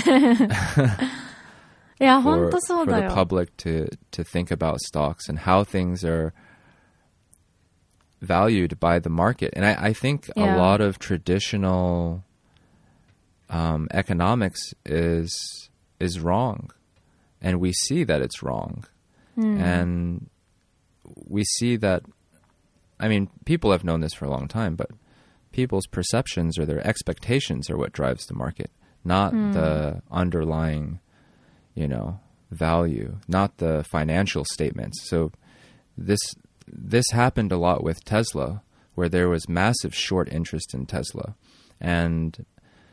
Yeah, for, 本当そう for だ the よ。 public to, to think about stocks and how things are valued by the market. And I, I think Yeah. a lot of traditional um, economics is is wrong. And we see that it's wrong. Mm. And we see that, I mean, people have known this for a long time, but people's perceptions or their expectations are what drives the market, not mm. the underlying, you know, value, not the financial statements. So this this happened a lot with Tesla, where there was massive short interest in Tesla. And,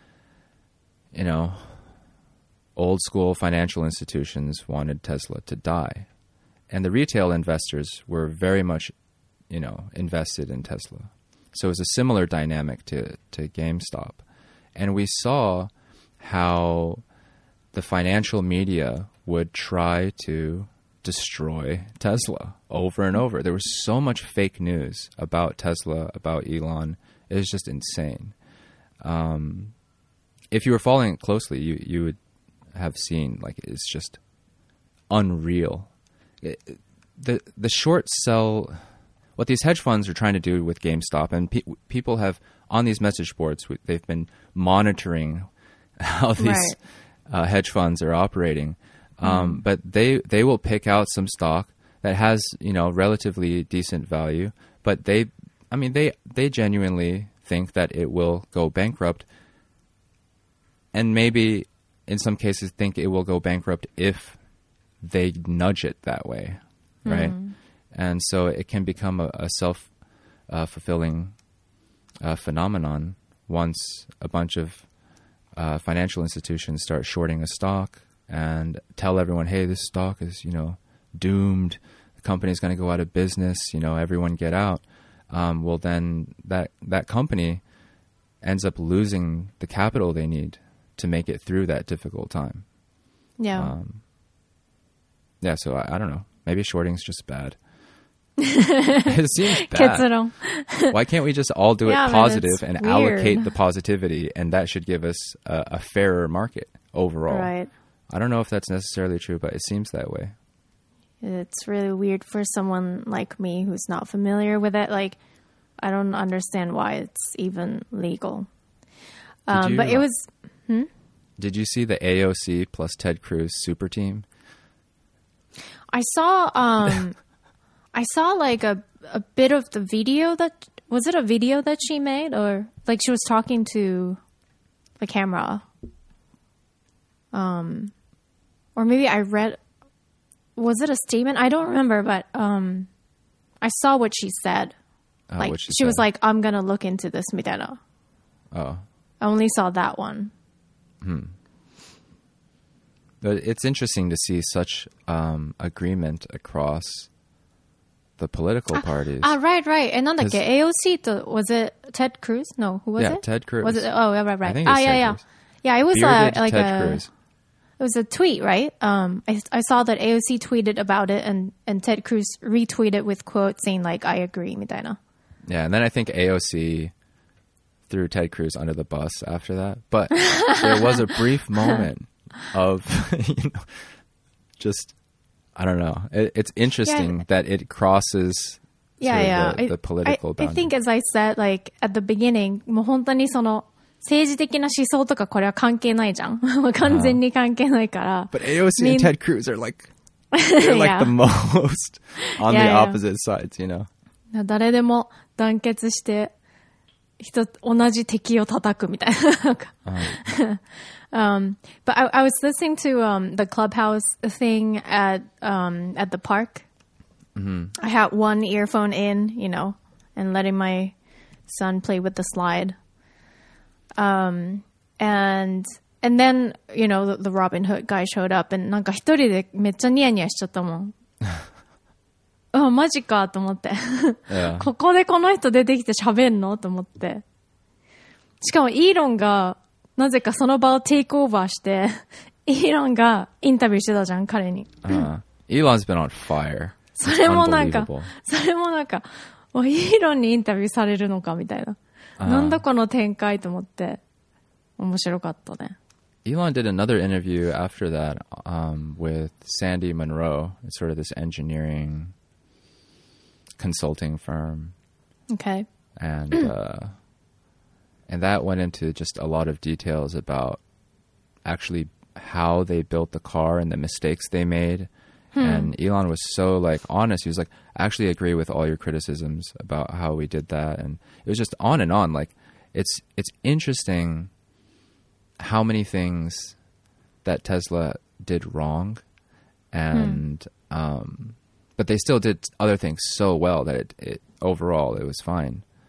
you know, old school financial institutions wanted Tesla to die. And the retail investors were very much, you know, invested in Tesla. So it was a similar dynamic to, to GameStop. And we saw how the financial media would try to destroy Tesla over and over. There was so much fake news about Tesla, about Elon. It was just insane. Um, if you were following it closely, you, you would have seen, like, it's just unreal. It, the the short sell, what these hedge funds are trying to do with GameStop, and pe- people have, on these message boards, they've been monitoring how these right. uh, hedge funds are operating. Um, mm. But they they will pick out some stock that has, you know, relatively decent value, but they, I mean, they, they genuinely think that it will go bankrupt, and maybe in some cases think it will go bankrupt if they nudge it that way, right? Mm. And so it can become a, a self-fulfilling uh, uh, phenomenon once a bunch of uh, financial institutions start shorting a stock and tell everyone, hey, this stock is, you know, doomed. The company's going to go out of business. You know, everyone get out. Um, well, then that that company ends up losing the capital they need to make it through that difficult time. Yeah. Um, yeah, so I, I don't know. Maybe shorting's just bad. It seems bad. Why can't we just all do yeah, it positive and weird. allocate the positivity, and that should give us a, a fairer market overall? Right. I don't know if that's necessarily true, but it seems that way. It's really weird for someone like me who's not familiar with it. Like, I don't understand why it's even legal. Um, you, but it was... Hmm? Did you see the A O C plus Ted Cruz super team? I saw... Um, I saw like a, a bit of the video that... Was it a video that she made? Or like she was talking to the camera? Um, or maybe I read... Was it a statement? I don't remember, but um, I saw what she said. Oh, like what she, she said. was like, "I'm gonna look into this," みたいな. Oh. I only saw that one. Hmm. But it's interesting to see such um, agreement across the political ah, parties. Ah, right, right. And なんだっけ? A O C と was it Ted Cruz? No, who was yeah, it? Yeah, Ted Cruz. Was it? Oh, yeah, right, right. I think ah, it's yeah, Ted yeah, Cruz. yeah. It was Bearded uh, like Ted a. Cruz. It was a tweet, right? Um, I I saw that A O C tweeted about it, and, and Ted Cruz retweeted with quotes saying like, "I agree," みたいな. Yeah, and then I think A O C threw Ted Cruz under the bus after that. But there was a brief moment of, you know, just I don't know. It, it's interesting yeah. that it crosses yeah, yeah. The, the political I, boundary. I think, as I said, like at the beginning, もう本当にその政治的な思想とかこれは関係ないじゃん。完全に関係ないから。 But A O C and Ted Cruz are like, they're like yeah. the most on yeah, the opposite yeah. sides, you know. 誰でも団結して一つ同じ敵を叩くみたいな。um, but I, I was listening to um, the Clubhouse thing at um, at the park. Mm-hmm. I had one earphone in, you know, and letting my son play with the slide. Um, and, and then, you know, the, the Robin Hood guy showed up, and なんか一人でめっちゃニヤニヤしちゃったもん。あ、マジかと思って。 Yeah. ここでこの人出てきて喋んのと思って。しかもイーロンが、なぜかその場をテイクオーバーして、イーロンがインタビューしてたじゃん、彼に。 Uh, Elon's been on fire. それもなんか、それもなんか、イーロンにインタビューされるのかみたいな。なんだこの展開と思って、面白かったね。 Elon did another interview after that um, with Sandy Monroe. It's sort of this engineering consulting firm. Okay. And uh, and that went into just a lot of details about actually how they built the car and the mistakes they made. Hmm. And Elon was so like honest. He was like, I actually agree with all your criticisms about how we did that. And it was just on and on. Like it's it's interesting how many things that Tesla did wrong, and hmm. um, but they still did other things so well that it, it overall it was fine.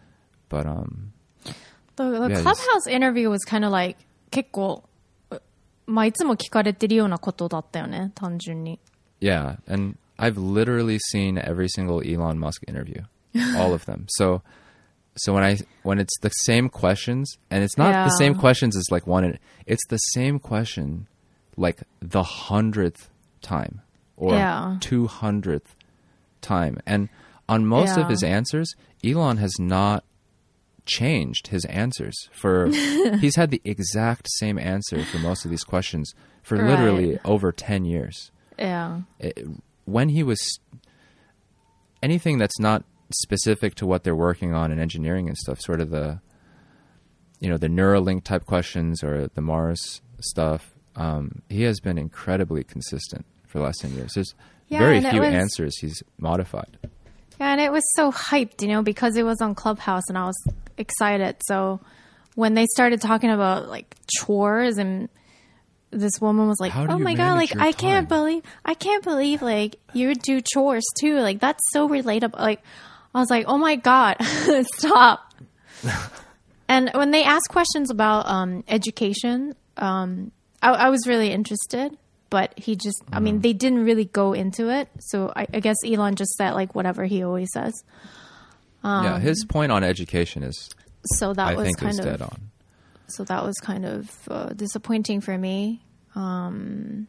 But um, The, the Yeah, Clubhouse interview was kind of like 結構、まあいつも聞かれてるようなことだったよね、単純に。 yeah, and I've literally seen every single Elon Musk interview, all of them. So, so when I when it's the same questions, and it's not Yeah. the same questions as like one, it's the same question, like the hundredth time or Yeah. two hundredth time, and on most of Yeah. his answers, Elon has not changed his answers for he's had the exact same answer for most of these questions for Right. literally over ten years. Yeah. It, when he was anything that's not specific to what they're working on in engineering and stuff, sort of the you know the Neuralink type questions or the Mars stuff, um, he has been incredibly consistent for the last ten years. There's Yeah, very and it few was- answers he's modified. Yeah, and it was so hyped, you know, because it was on Clubhouse and I was excited. So when they started talking about like chores and this woman was like, How do oh you my God, manage like your I can't time?" believe, I can't believe like you do chores too. Like that's so relatable. Like I was like, oh my God, stop. And when they asked questions about um, education, um, I, I was really interested. But he just, I mean, they didn't really go into it. So I, I guess Elon just said like whatever he always says. yeah, his point on education is, So that I was think, kind is of, dead on. so that was kind of uh, disappointing for me. Um,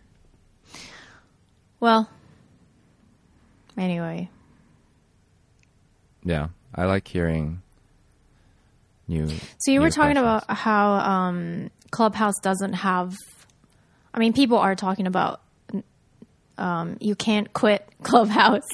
well, anyway. Yeah, I like hearing new. So you were new talking questions. about how um, Clubhouse doesn't have, I mean, people are talking about um, you can't quit Clubhouse.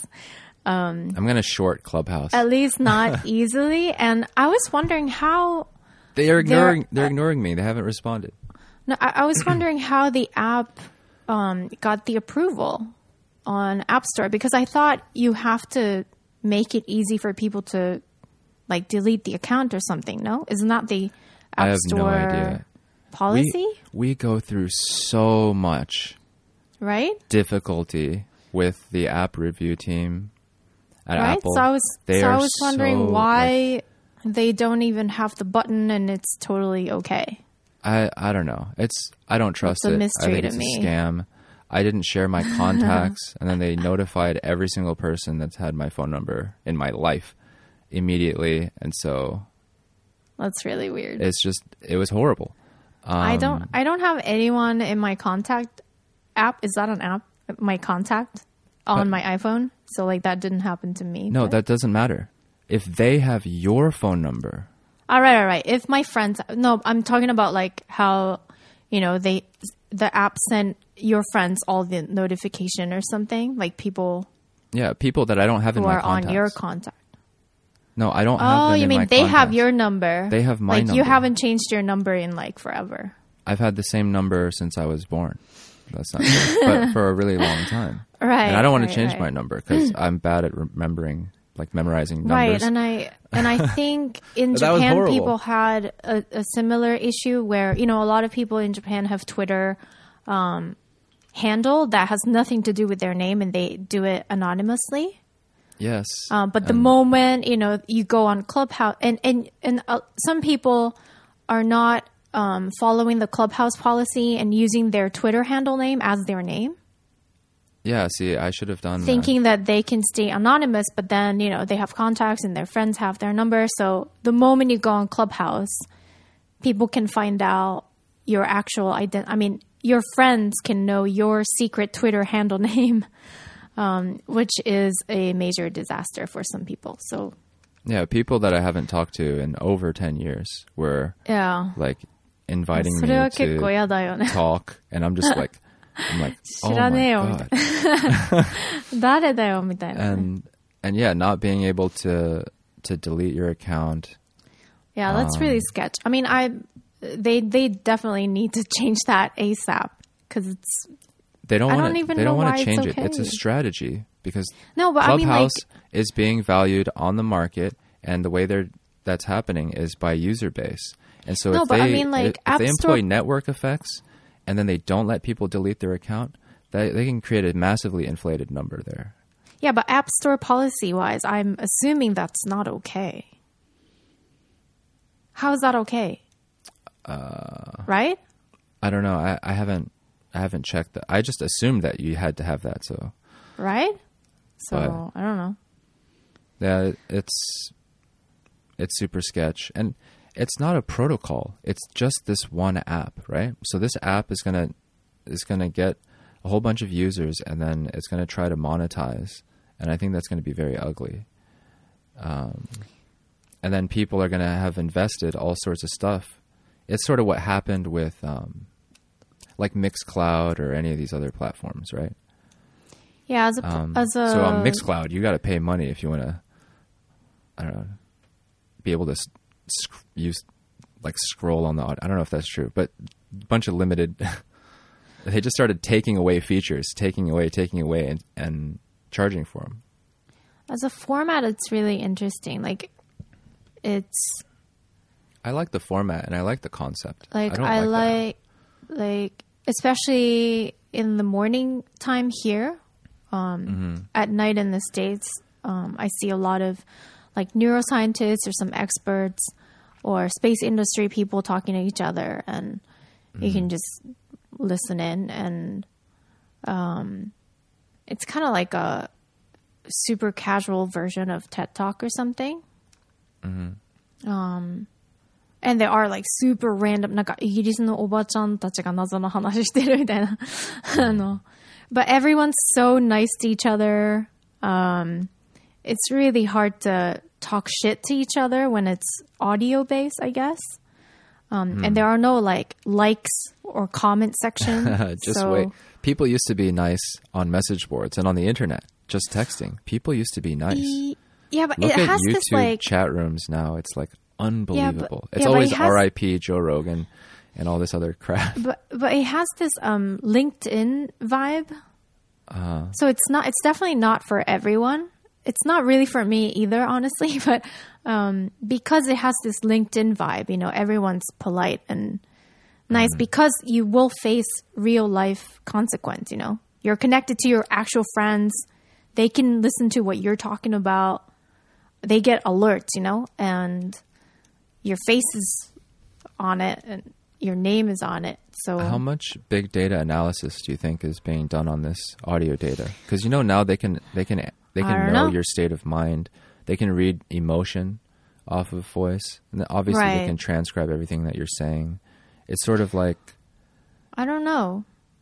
I'm gonna short Clubhouse. At least not easily. And I was wondering how. They're ignoring. they're- They're ignoring me. They haven't responded. No, I, I was wondering how the app um, got the approval on App Store because I thought you have to make it easy for people to like delete the account or something. No, isn't that the App I have Store no idea. policy? We, we go through so much Right? difficulty with the app review team at Right. Apple. So I was They so I are was wondering so, why they don't even have the button and it's totally okay. I I don't know. It's I don't trust a it. mystery I think to it's me. a scam. I didn't share my contacts, and then they notified every single person that's had my phone number in my life immediately, and so That's really weird. it's just it was horrible. Um, I don't I don't have anyone in my contact app. Is that an app? My contact on Uh, my iPhone. So like that didn't happen to me. No, but- that doesn't matter. If they have your phone number, All right, all right. If my friends, no, I'm talking about like how, you know, they, the app sent your friends all the notification or something, like people yeah, people that I don't have in who my are on contacts. your contact. No, I don't have Oh, them you in mean my they have contacts. your number? They have my like you number. haven't changed your number in like forever. I've had the same number since I was born. That's not true, but for a really long time. Right. And I don't want right, to change right. my number because I'm bad at remembering, like memorizing numbers. Right, and I and I think in But that was Japan horrible. people had a, a similar issue where you know a lot of people in Japan have Twitter um, handle that has nothing to do with their name and they do it anonymously. Yes. Um, but the And- moment you know you go on Clubhouse and and and uh, some people are not um, following the Clubhouse policy and using their Twitter handle name as their name. Yeah, see, I should have done Thinking that they can stay anonymous, but then, you know, they have contacts and their friends have their number. So the moment you go on Clubhouse, people can find out your actual identity. I mean, your friends can know your secret Twitter handle name, um, which is a major disaster for some people. So, that. Yeah, people that I haven't talked to in over ten years were yeah. like inviting そ me れは結構 to 嫌だよね。 talk, and I'm just like, I'm like, oh 知らねえ my よ、み god. たいな。誰だよ、みたいな。 and and yeah, not being able to to delete your account. Yeah, that's Um, really sketch. I mean, I they they definitely need to change that ASAP because it's They don't I want don't to. even They don't know want why to it's change it. It's a okay. strategy because no, but I mean, like, Clubhouse is being valued on the market, and the way they're that's happening is by user base. And so No, if but they I mean, like, if App they employ Store- network effects, and then they don't let people delete their account, they they can create a massively inflated number there. yeah, but App Store policy wise, I'm assuming that's not okay. How is that okay? Uh, right? I don't know. I, I haven't I haven't checked that. I just assumed that you had to have that. So right? So But- I don't know. yeah, it's it's super sketch, and it's not a protocol. It's just this one app, right? So this app is gonna is gonna get a whole bunch of users, and then it's gonna try to monetize, and I think that's gonna be very ugly. Um, and then people are gonna have invested all sorts of stuff. It's sort of what happened with um, like Mixcloud or any of these other platforms, right? Yeah, as a Um, as a so on Mixcloud, you got to pay money if you want to, I don't know, be able to s- sc- use, like scroll on the audio. I don't know if that's true, but a bunch of limited, they just started taking away features, taking away, taking away, and, and charging for them. as a format, it's really interesting. Like, it's I like the format and I like the concept. like I, don't I like, like like especially in the morning time here. Um, Mm-hmm. At night in the States, um, I see a lot of like neuroscientists or some experts or space industry people talking to each other, and you can just listen in, and um, it's kind of like a super casual version of TED Talk or something. Um, and there are like super random, なんかイギリスのおばちゃんたちが謎の話してるみたいな。あの But everyone's so nice to each other. Um, it's really hard to talk shit to each other when it's audio based, I guess. Um, And there are no like likes or comment section. just so, wait. People used to be nice on message boards and on the internet, just texting. People used to be nice. E- yeah, but Look it at has YouTube this like chat rooms now. It's like unbelievable. it's yeah, but always it has- R I P Joe Rogan and all this other crap. but but it has this um LinkedIn vibe. Uh, So it's not it's definitely not for everyone. It's not really for me either, honestly, but um because it has this LinkedIn vibe, you know, everyone's polite and nice because you will face real life consequence, you know. You're connected to your actual friends. They can listen to what you're talking about. They get alerts, you know, and your face is on it and your name is on it. So how much big data analysis do you think is being done on this audio data? Because you know now they can they can they I can don't know, know. your state of mind. They can read emotion off of voice, and then obviously they Right. can transcribe everything that you're saying. It's sort of like I don't know.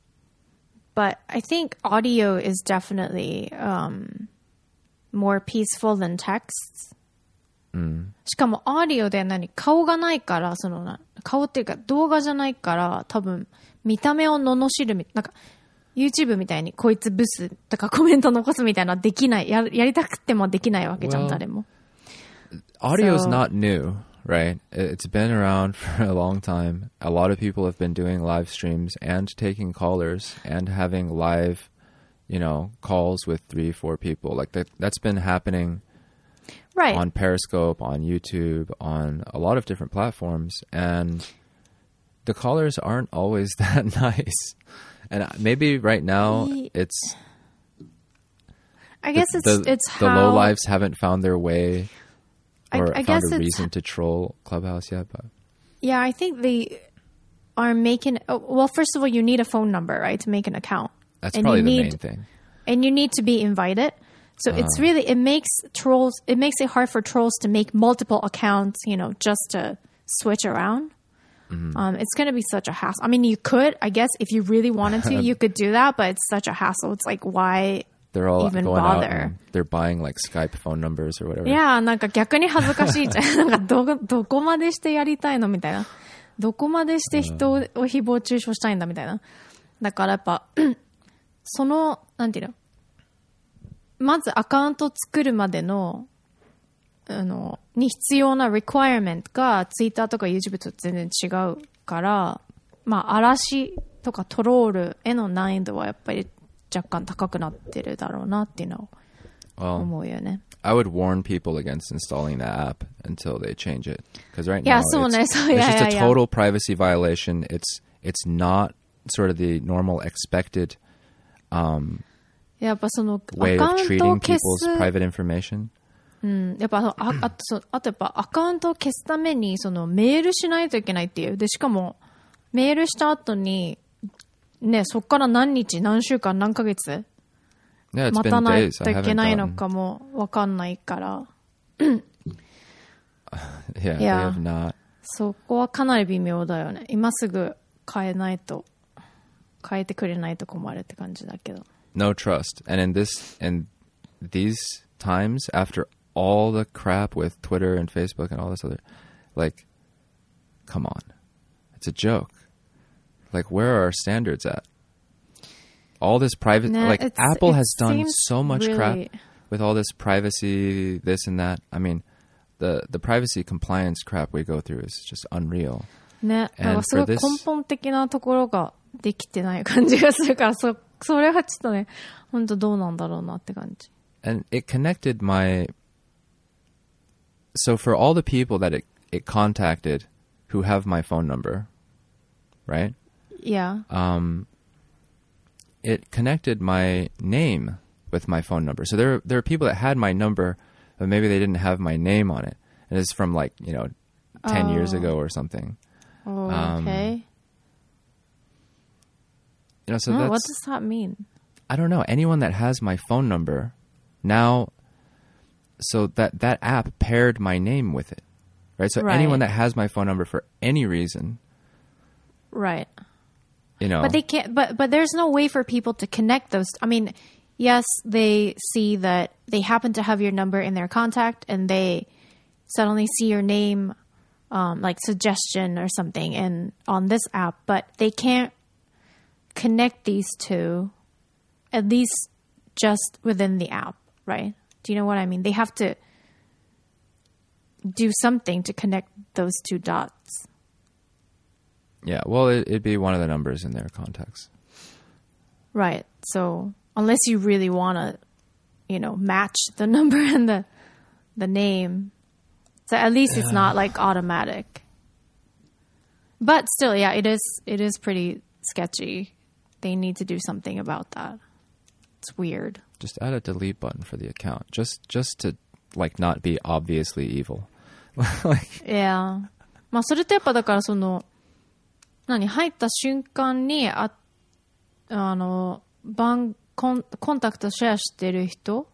But I think audio is definitely um, more peaceful than text. しかもオーディオで何顔がないからそのな顔っていうか動画じゃないから多分見た目を罵るみなんか YouTube みたいにこいつブスとかコメント残すみたいなできないややりたくてもできないわけじゃん Well, 誰も audio is So- not new, right? It's been around for a long time. A lot of people have been doing live streams and taking callers and having live, you know, calls with three, four people. Like that, that's been happening right on Periscope, on YouTube, on a lot of different platforms. And the callers aren't always that nice. And maybe right now Ye- it's I guess the, it's the, it's the how low lives haven't found their way I- or I found guess a it's- reason to troll Clubhouse yet. But Yeah, I think they are making. oh, Well, first of all, you need a phone number, right, to make an account. that's And probably you the need, main thing. And you need to be invited. So it's really it makes trolls. It makes it hard for trolls to make multiple accounts. You know, just to switch around. Um, it's going to be such a hassle. I mean, you could, I guess, if you really wanted to, you could do that, but it's such a hassle. It's like, why? They're all even going out bother. and they're buying like Skype phone numbers or whatever. いやーなんか逆に恥ずかしいじゃん。なんかどこ、どこまでしてやりたいのみたいな。どこまでして人を誹謗中傷したいんだみたいな。だからやっぱ、その、なんていうのまずアカウント作るまでの、あの、に必要な requirement が Twitter とか YouTube と全然違うから、まあ嵐とかトロールへの難易度はやっぱり若干高くなってるだろうなっていうのを Well, 思うよね。 I would warn people against installing that app until they change it. Because right Yeah, now so it's, nice. So, it's yeah, just yeah, a yeah. total privacy violation. It's it's not sort of the normal expected um, やっぱそのア way カ of ウントを treating 消 people's す private information. うん、やっぱああとそあとやっぱアカウントを消すためにそのメールしないといけないっていう。でしかもメールした後にね、そっから何日何週間何ヶ月 Yeah, it's 待 been たない days. と I いけ haven't ないの gotten. かもわかんないから。 Yeah, they Yeah. have not. そこはかなり微妙だよね。今すぐ変えないと変えてくれないと困るって感じだけど。 No trust. And in this in these times, after all the crap with Twitter and Facebook and all this other, like, come on, it's a joke. Like, where are our standards at? All this private, Nah, like it's- Apple it has done seems so much really- crap with all this privacy, this and that. I mean, the the privacy compliance crap we go through is just unreal. ね、だ And からすごい for this- 根本的なところができてない感じがするから、そそれはちょっとね、本当どうなんだろうなって感じ。 And it connected my. So for all the people that it it contacted, who have my phone number, right? Yeah. Um, it connected my name with my phone number. So there, there are people that had my number, but maybe they didn't have my name on it. And it's from like, you know, ten years Oh. ago or something. Oh, Um, okay. You know, so Oh, that's, what does that mean? I don't know. Anyone that has my phone number now, so that, that app paired my name with it, right? So Right. anyone that has my phone number for any reason, Right. you know. But they can't. But but there's no way for people to connect those. I mean, yes, they see that they happen to have your number in their contact, and they suddenly see your name, um, like suggestion or something, and on this app. But they can't connect these two, at least just within the app, right? Do you know what I mean? They have to do something to connect those two dots. Yeah, well, it, it'd be one of the numbers in their contacts. Right. So unless you really want to, you know, match the number and the the name, so at least it's not like automatic. But still, yeah, it is it is pretty sketchy. They need to do something about that. It's weird. Just add a delete button for the account, just just to like not be obviously evil. Like, Yeah. まあそれってやっぱだからその何入った瞬間にああの番コンコンタクトシェアしてる人、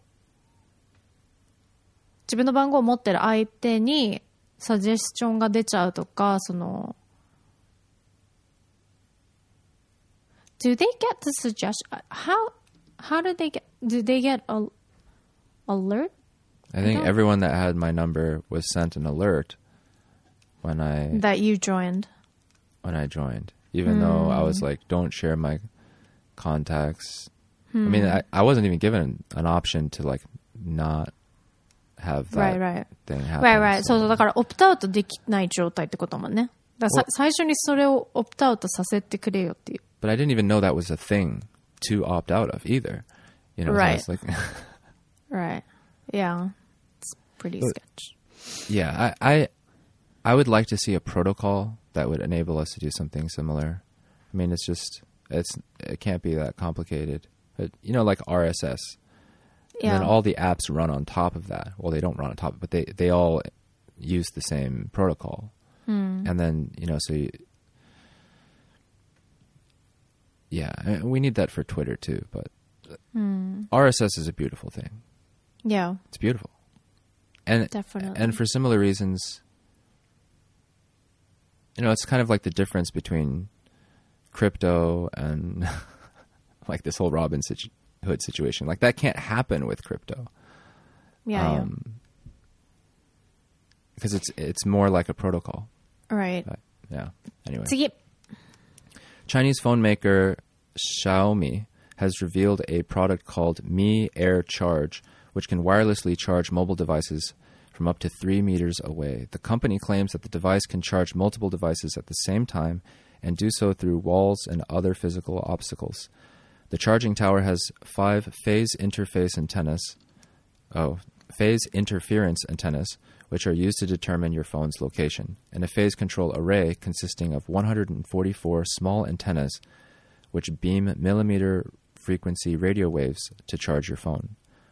自分の番号を持ってる相手にサジェスチョンが出ちゃうとか、その Do they get the suggestion? How how do they get? Do they get a alert? I think don't- everyone that had my number was sent an alert when I That you joined. when I joined, even though I was like, don't share my contacts. I mean, I, I wasn't even given an option to like not have that Right, right. thing happen. Right, right. So- そうそう。だから、オプトアウトできない状態ってこともんね。だからさお最初にそれをオプトアウトさせてくれよっていう。 But I didn't even know that was a thing to opt out of either. You know, Right. so I was like, Right. Yeah. It's pretty But- sketch. yeah, I, I, I would like to see a protocol that would enable us to do something similar. I mean, it's just, it's, it can't be that complicated. But, you know, like R S S. And Yeah. then all the apps run on top of that. Well, they don't run on top, but they, they all use the same protocol. And then, you know, so you, yeah, I mean, we need that for Twitter too, but R S S is a beautiful thing. Yeah. It's beautiful. And Definitely. and for similar reasons, you know, it's kind of like the difference between crypto and like this whole Robin situ- Hood situation. Like that can't happen with crypto. Yeah, Um, because it's it's more like a protocol. yeah. Right. But, yeah. Anyway, 次。 Chinese phone maker Xiaomi has revealed a product called Mi Air Charge, which can wirelessly charge mobile devices from up to three meters away. The company claims that the device can charge multiple devices at the same time and do so through walls and other physical obstacles. The charging tower has five phase interface antennas. Oh, phase interference antennas, which are used to determine your phone's location, and a phase control array consisting of one hundred forty-four small antennas which beam millimeter frequency radio waves to charge your phone.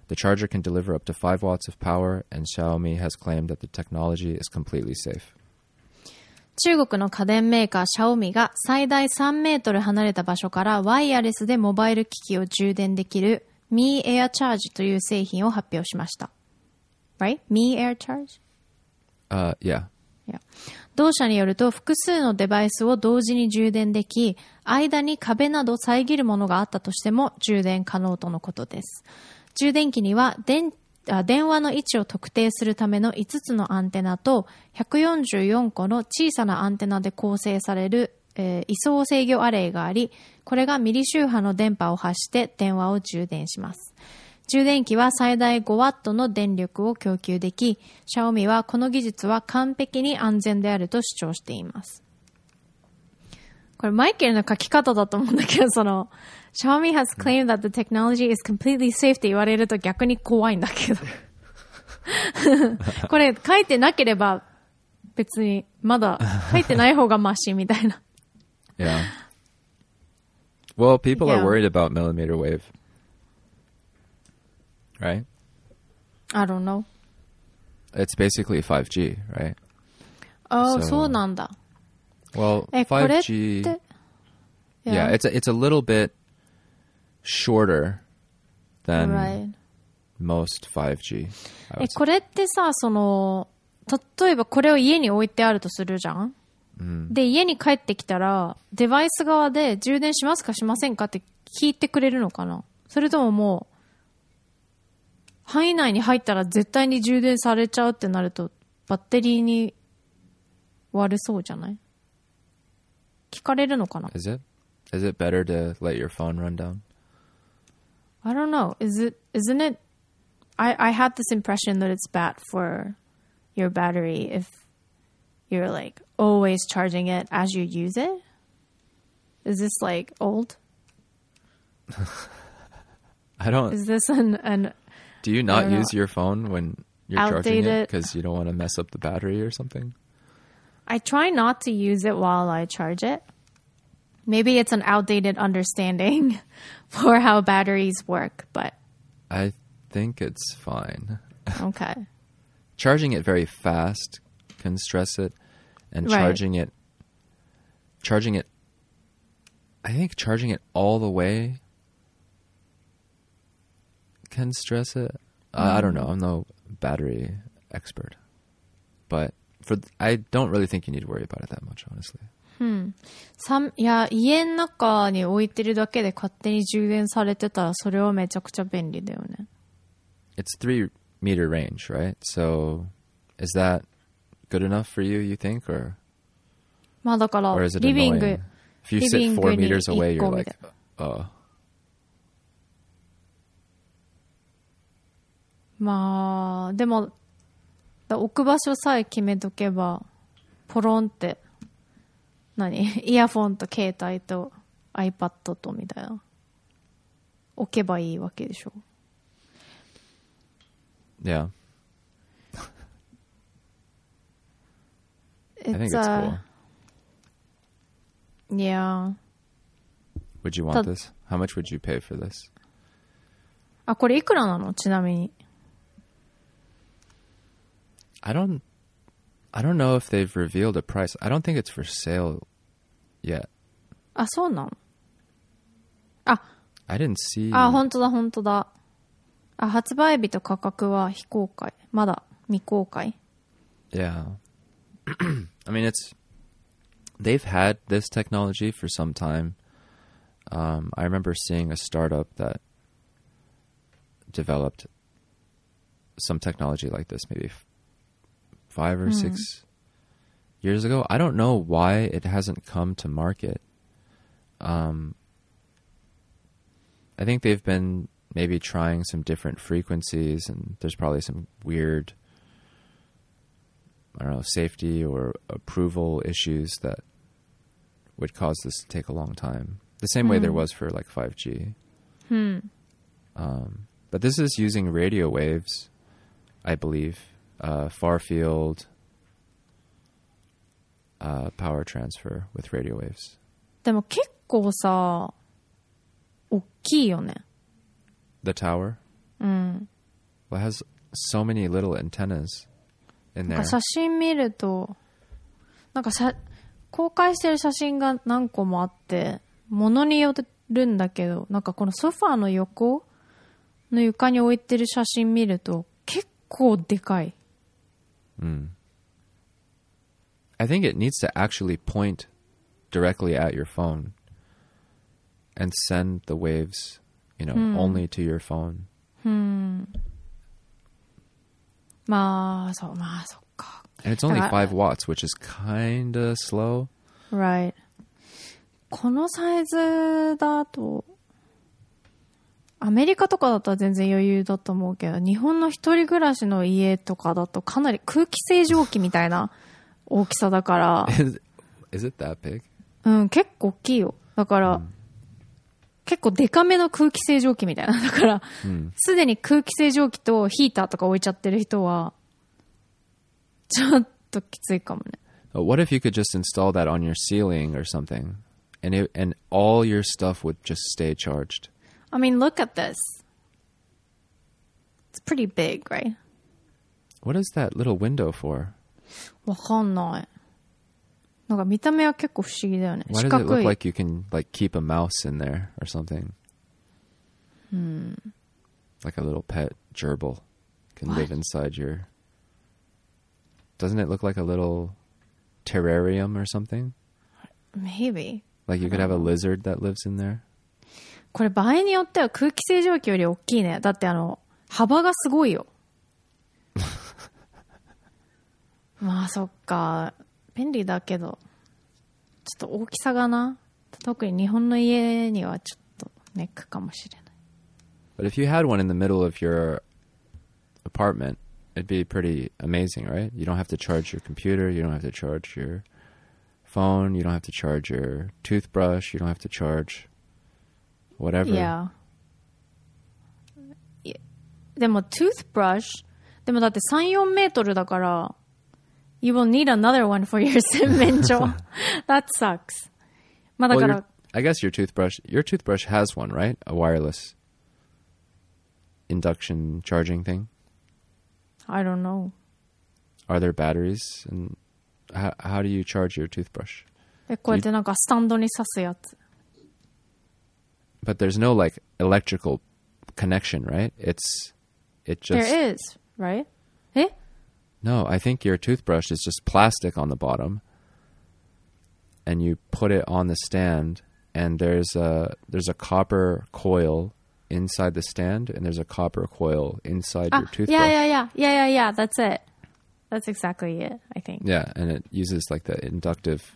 The charger can deliver up to five watts of power, and Xiaomi has claimed that the technology is completely safe. 中国の家電メーカーシャオミが最大さんメートル離れた場所からワイヤレスでモバイル機器を充電できる Mi Air Charge という製品を発表しました。Right? Mi Air Charge? Uh, yeah. Yeah. 同社によると複数のデバイスを同時に充電でき、間に壁など遮るものがあったとしても充電可能とのことです。充電器には電電話の位置を特定するためのいつつのアンテナとひゃくよんじゅうよんこの小さなアンテナで構成される、えー、位相制御アレイがあり、これがミリ周波の電波を発して電話を充電します。充電器は最大ごワットの電力を供給でき、シャオミはこの技術は完璧に安全であると主張しています。これマイケルの書き方だと思うんだけど、そのXiaomi has claimed that the technology is completely safe って言われると逆に怖いんだけど。これ書いてなければ別にまだ書いてない方がマシみたいな。 Yeah. Well, people Yeah. are worried about millimeter wave. Right? I don't know. It's basically five G, right? Oh, So- そうなんだ。 Well, え、これっ five G... て Yeah, it's a, it's a little bit shorter than Right. most five G. I え、 would say. これってさ、その、例えばこれを家に置いてあるとするじゃん、うん、で、家に帰ってきたら、デバイス側で充電しますかしませんかって聞いてくれるのかな、それとももう、範囲内に入ったら絶対に充電されちゃうってなると、バッテリーに悪そうじゃない？聞かれるのかな？ Is it? Is it better to let your phone run down? I don't know. Is it, isn't it, I, I had this impression that it's bad for your battery if you're like always charging it as you use it? Is this like old? I don't... Is this an, an Do you not use your phone when you're charging it outdated- because you don't want to mess up the battery or something? I try not to use it while I charge it. Maybe it's an outdated understanding for how batteries work, but I think it's fine. okay. Charging it very fast can stress it, and Right. charging it, charging it, I think charging it all the way can stress it. Mm. Uh, I don't know. I'm no battery expert, but for th- I don't really think you need to worry about it that much, honestly. うん。さん、いや、家の中に置いてるだけで勝手に充電されてたらそれはめちゃくちゃ便利だよね。 It's three meter range, right? So is that good enough for you, you think, or まあだから、 or is it リビング、 annoying? If you リ sit ビン four グに meters away, 一 you're 個み like, たいな。 oh. まあ、でも、だ置く場所さえ決めとけば、ポロンって、何イヤフォンと携帯と iPad とみたいな。置けばいいわけでしょ。 Yeah. It's, I think it's uh, cool. Yeah. Would you want this? How much would you pay for this? あ、これいくらなの？ちなみに。 I don't I don't know if they've revealed a price. I don't think it's for sale yet. あ、そうなの？あ、 I didn't see あ、本当だ本当だ。あ、発売日と価格は非公開。まだ未公開。 Yeah. I mean, it's they've had this technology for some time. Um, I remember seeing a startup that developed some technology like this maybe f- five or Hmm. six years ago. I don't know why it hasn't come to market. Um, I think they've been maybe trying some different frequencies, and there's probably some weird, I don't know, safety or approval issues that would cause this to take a long time. The same way there was for like five G. Hmm. Um, but this is using radio waves, I believe, uh, far field uh, power transfer with radio waves. でも結構さ、大きいよね。 The tower? うん。 Well, it has so many little antennas in なん there. か写真見ると、なんかさ公開してる写真が何個もあって、ものによるんだけど、なんかこのソファーの横の床に置いてる写真見ると結構でかい。 Mm. I think it needs to actually point directly at your phone and send the waves, you know, only to your phone. まあ、そう、まあ、そっか。 And it's only だから five watts, which is kind of slow. Right. このサイズだと、アメリカとかだったら全然余裕だと思うけど、日本の一人暮らしの家とかだとかなり空気清浄機みたいな大きさだから、 Is, is it that big? うん、結構大きいよ。だから、結構デカめの空気清浄機みたいな。だから、すでに空気清浄機とヒーターとか置いちゃってる人は、ちょっときついかもね。 Uh, What if you could just install that on your ceiling or something, and it, and all your stuff would just stay charged? I mean, look at this. It's pretty big, right? What is that little window for? わかんない。なんか見た目は結構不思議だよね。 Why 四 does it 角 look い。 like you can like keep a mouse in there or something? Like a little pet gerbil can What? live inside your... Doesn't it look like a little terrarium or something? Maybe. Like you could have a lizard that lives in there? これ場合によっては空気清浄機より大きいね。だってあの、幅がすごいよ。まあそっか。便利だけど、ちょっと大きさがな。特に日本の家にはちょっとネックかもしれない。 But if you had one in the middle of your apartment, it'd be pretty amazing, right? You don't have to charge your computer, you don't have to charge your phone, you don't have to charge your toothbrush, you don't have to charge whatever. Yeah. でも toothbrush でもだってさん、よんメートルだから You will need another one for your 洗面所. That sucks. まあだ Well, か your, ら I guess your toothbrush, your toothbrush has one, right? A wireless induction charging thing. I don't know. Are there batteries? And how, how do you charge your toothbrush? えこうやってなんかスタンドに挿すやつ。 But there's no like electrical connection, right? It's it just There is, right? え No, I think your toothbrush is just plastic on the bottom, and you put it on the stand, and there's a there's a copper coil inside the stand, and there's a copper coil inside あ your toothbrush. Yeah, yeah, yeah. Yeah, yeah, yeah. That's it. That's exactly it, I think. Yeah, and it uses like the inductive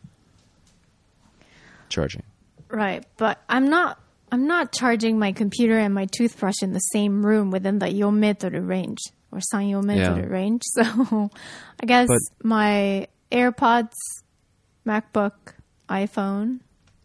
charging. Right, but I'm not I'm not charging my computer and my toothbrush in the same room within the よんメートル range or さん、よんメートル Yeah. range. So I guess But- my AirPods, MacBook, iPhone.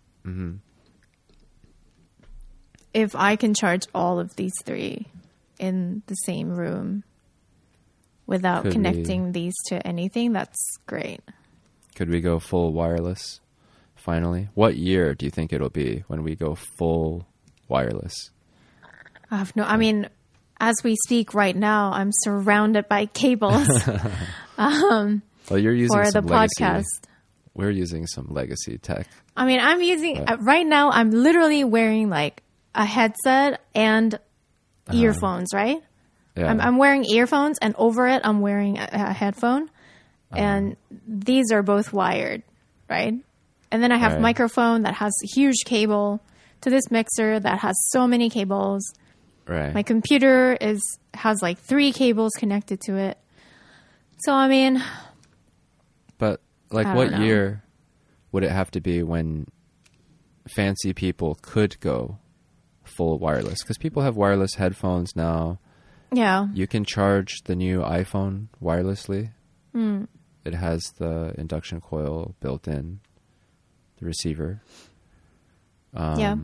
If I can charge all of these three in the same room without Could connecting these to anything, that's great. Could we go full wireless finally? What year do you think it'll be when we go full wireless? I have no, I mean, as we speak right now, I'm surrounded by cables Well, you're using for the some legacy. podcast. We're using some legacy tech. I mean, I'm using, uh, right now, I'm literally wearing like a headset and earphones, right? Yeah. I'm, I'm wearing earphones, and over it, I'm wearing a, a headphone. And these are both wired, right? And then I have Right. a microphone that has a huge cable to this mixer that has so many cables. right. My computer is has like three cables connected to it. So, I mean, But like, I what don't know. year would it have to be when fancy people could go full wireless? Because people have wireless headphones now. yeah. You can charge the new iPhone wirelessly. It has the induction coil built in, the receiver. Um, Yeah.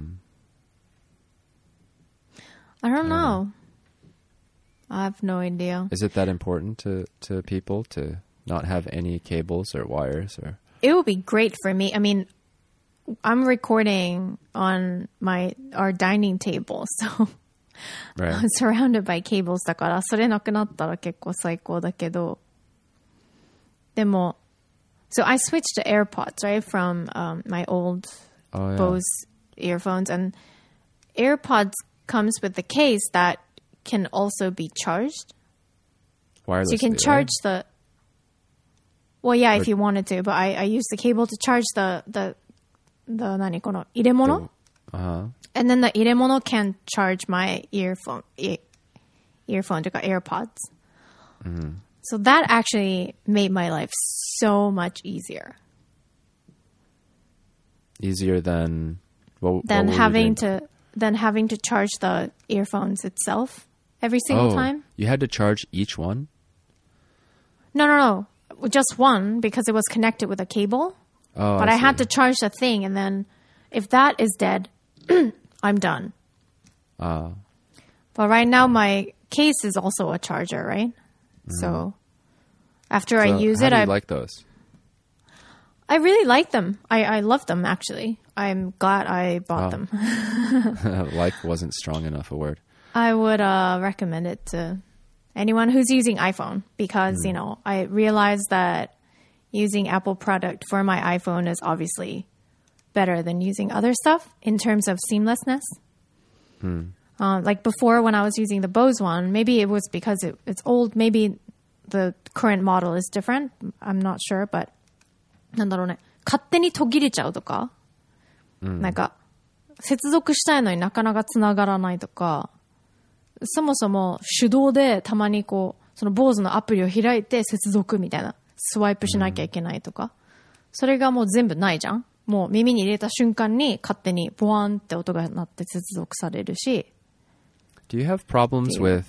I don't know. I have no idea. Is it that important to, to people to not have any cables or wires? Or It would be great for me. I mean, I'm recording on my our dining table, so Right. I'm surrounded by cables だから、それなくなったら結構最高だけど。でも、so I switched to AirPods, right, from um, my old Oh, yeah. Bose earphones. And AirPods comes with the case that can also be charged. Wirelessly, So you can charge the... Well, yeah, if you wanted to, but I, I use the cable to charge the, the, the 何この入れ物? The, uh-huh. And then the 入れ物 can charge my earphone, e- earphone, とか AirPods. Mm-hmm. So that actually made my life so much easier. Easier than... What, Than what were you having doing? to than having to charge the earphones itself every single oh, time. You had to charge each one? No, no, no. Just one because it was connected with a cable. Oh, But I, I, had see. to charge the thing, and then if that is dead, I'm done. Uh, But right now, my case is also a charger, right? Mm-hmm. So after so I use how it, do you I like those? I really like them. I, I love them, actually. I'm glad I bought Oh. them. Like wasn't strong enough a word. I would uh, recommend it to anyone who's using iPhone because, mm. you know, I realized that using Apple product for my iPhone is obviously better than using other stuff in terms of seamlessness. Hmm. Uh, like before when I was using the Bose one, maybe it was because it, it's old. Maybe the current model is different. I'm not sure, but なんだろうね。勝手に途切れちゃうとか、 うん、 なんか接続したいのになかなか繋がらないとか、そもそも手動でたまにこうその Bose のアプリを開いて接続みたいなスワイプしなきゃいけないとか、うん、それがもう全部ないじゃん。もう耳に入れた瞬間に勝手にボワンって音が鳴って接続されるし。 Do you have problems with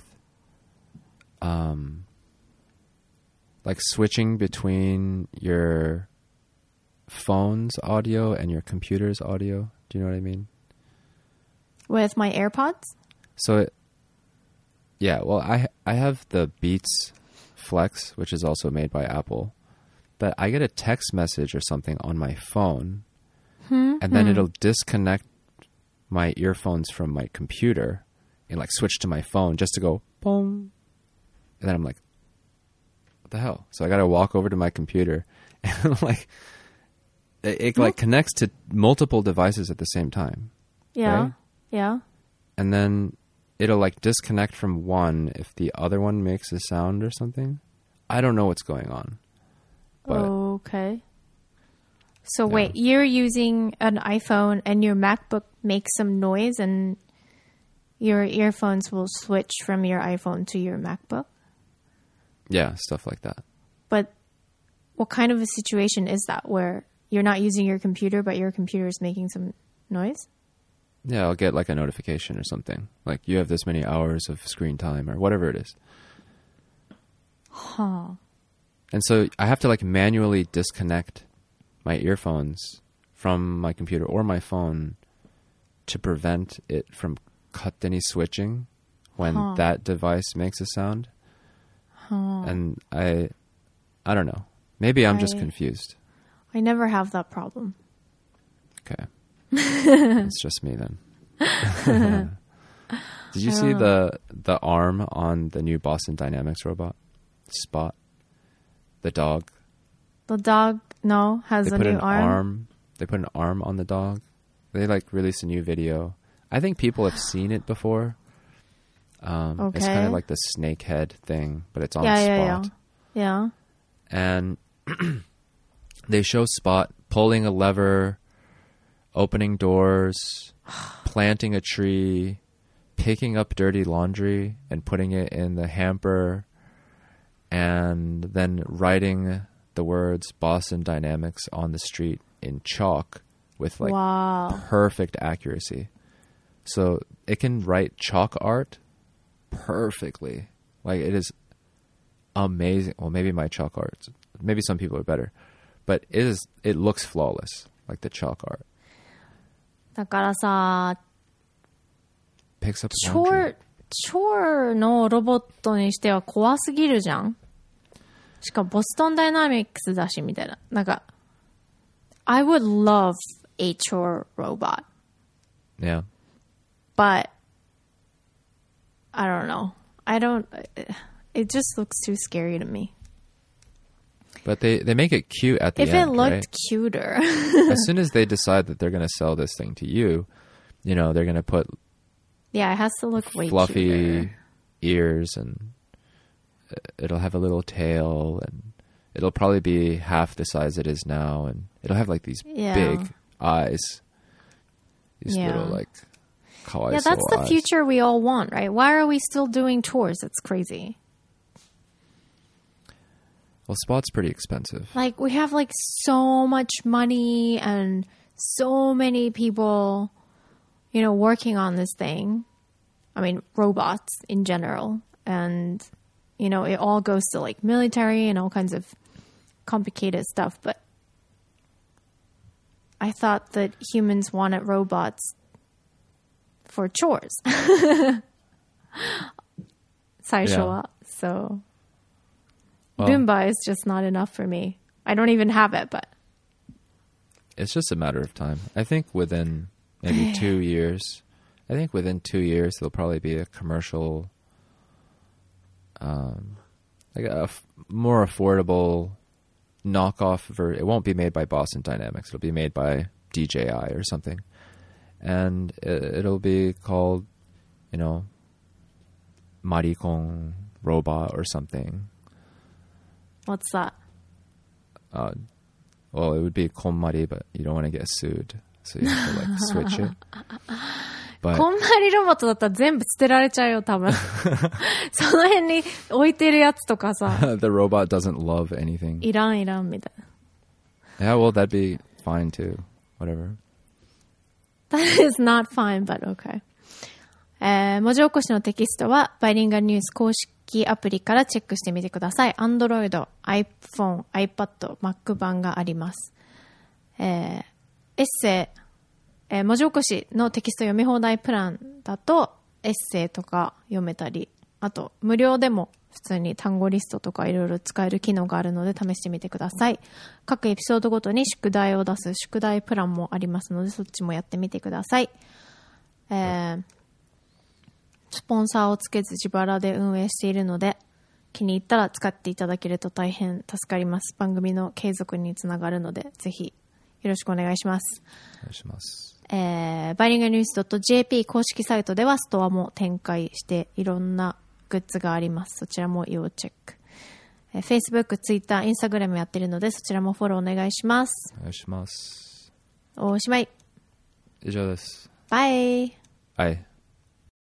um like switching between your phone's audio and your computer's audio? Do you know what I mean? With my AirPods? So, it, yeah, well, I I have the Beats Flex, which is also made by Apple, but I get a text message or something on my phone, hmm? and then hmm. it'll disconnect my earphones from my computer and like switch to my phone just to go boom, and then I'm like, what the hell? So I got to walk over to my computer and like. It, it like connects to multiple devices at the same time. Yeah. Right? Yeah. And then it'll like disconnect from one if the other one makes a sound or something. I don't know what's going on. But okay. So yeah. wait, you're using an iPhone and your MacBook makes some noise and your earphones will switch from your iPhone to your MacBook? Yeah, stuff like that. But what kind of a situation is that where you're not using your computer, but your computer is making some noise? Yeah, I'll get like a notification or something. Like, you have this many hours of screen time or whatever it is. Huh. And so I have to like manually disconnect my earphones from my computer or my phone to prevent it from katteni switching when huh. that device makes a sound. Huh. And I, I don't know. Maybe I'm I... just confused. I never have that problem. Okay. It's just me then. Did you see know. the the arm on the new Boston Dynamics robot? Spot? The dog? The dog, no, has They a put new an arm. arm. They put an arm on the dog. They like released a new video. I think people have seen it before. Um, okay. It's kind of like the snake head thing, but it's on yeah, Spot. Yeah, yeah. Yeah. And they show Spot pulling a lever, opening doors, planting a tree, picking up dirty laundry and putting it in the hamper, and then writing the words Boston Dynamics on the street in chalk with like wow. perfect accuracy. So it can write chalk art perfectly. Like, it is amazing. Well, maybe my chalk art, maybe some people are better, but it is, it looks flawless, like the chalk art. だからさ、 Picks up チ laundry. ョー、チョーのロボットにしては怖すぎるじゃん。しかもボストンダイナミックスだしみたいな。なんか、I would love a chore robot. Yeah. But I don't know. I don't, it just looks too scary to me. But they, they make it cute at the if end, it looked right? cuter. As soon as they decide that they're going to sell this thing to you, you know, they're going to put yeah, it has to look way fluffy cuter. ears, and it'll have a little tail, and it'll probably be half the size it is now, and it'll have like these Yeah. big eyes. These Yeah. little like kawaii Yeah, that's the eyes. future we all want, right? Why are we still doing tours? It's crazy. Well, Spot's pretty expensive. Like, we have like so much money and so many people, you know, working on this thing. I mean, robots in general. And, you know, it all goes to like military and all kinds of complicated stuff. But I thought that humans wanted robots for chores. 最初は。So, Well, Roomba is just not enough for me. I don't even have it, but it's just a matter of time. I think within maybe two years, I think within two years there'll probably be a commercial, um, like a f- more affordable knockoff ver- It won't be made by Boston Dynamics. It'll be made by D J I or something, and it, it'll be called, you know, Maricon Robot or something. what's that? Uh, well, it would be KonMari, but you don't want to get sued, so you have to like switch it. But こんまりロボットだったら全部捨てられちゃうよ、多分。その辺に置いてるやつとかさ、 the robot doesn't love anything. いらんいらんみたいな。 Yeah, well, that'd be fine too. Whatever. That is not fine, but okay. えー、文字起こしのテキストはバイリンガルニュース公式アプリからチェックしてみてください。Android、iPhone、iPad、Mac 版があります。えー、エッセイ、えー、文字起こしのテキスト読み放題プランだとエッセイとか読めたり、あと無料でも普通に単語リストとかいろいろ使える機能があるので試してみてください。各エピソードごとに宿題を出す宿題プランもありますのでそっちもやってみてください。えー、スポンサーをつけず自腹で運営しているので気に入ったら使っていただけると大変助かります。番組の継続につながるのでぜひよろしくお願いします。 お願いします。 えー、バイリンガルニュース .jp 公式サイトではストアも展開していろんなグッズがあります。そちらも要チェック。えー、Facebook、Twitter、Instagram やってるのでそちらもフォローお願いします。 お願いします。 おしまい。 以上です。 バイ。 はい。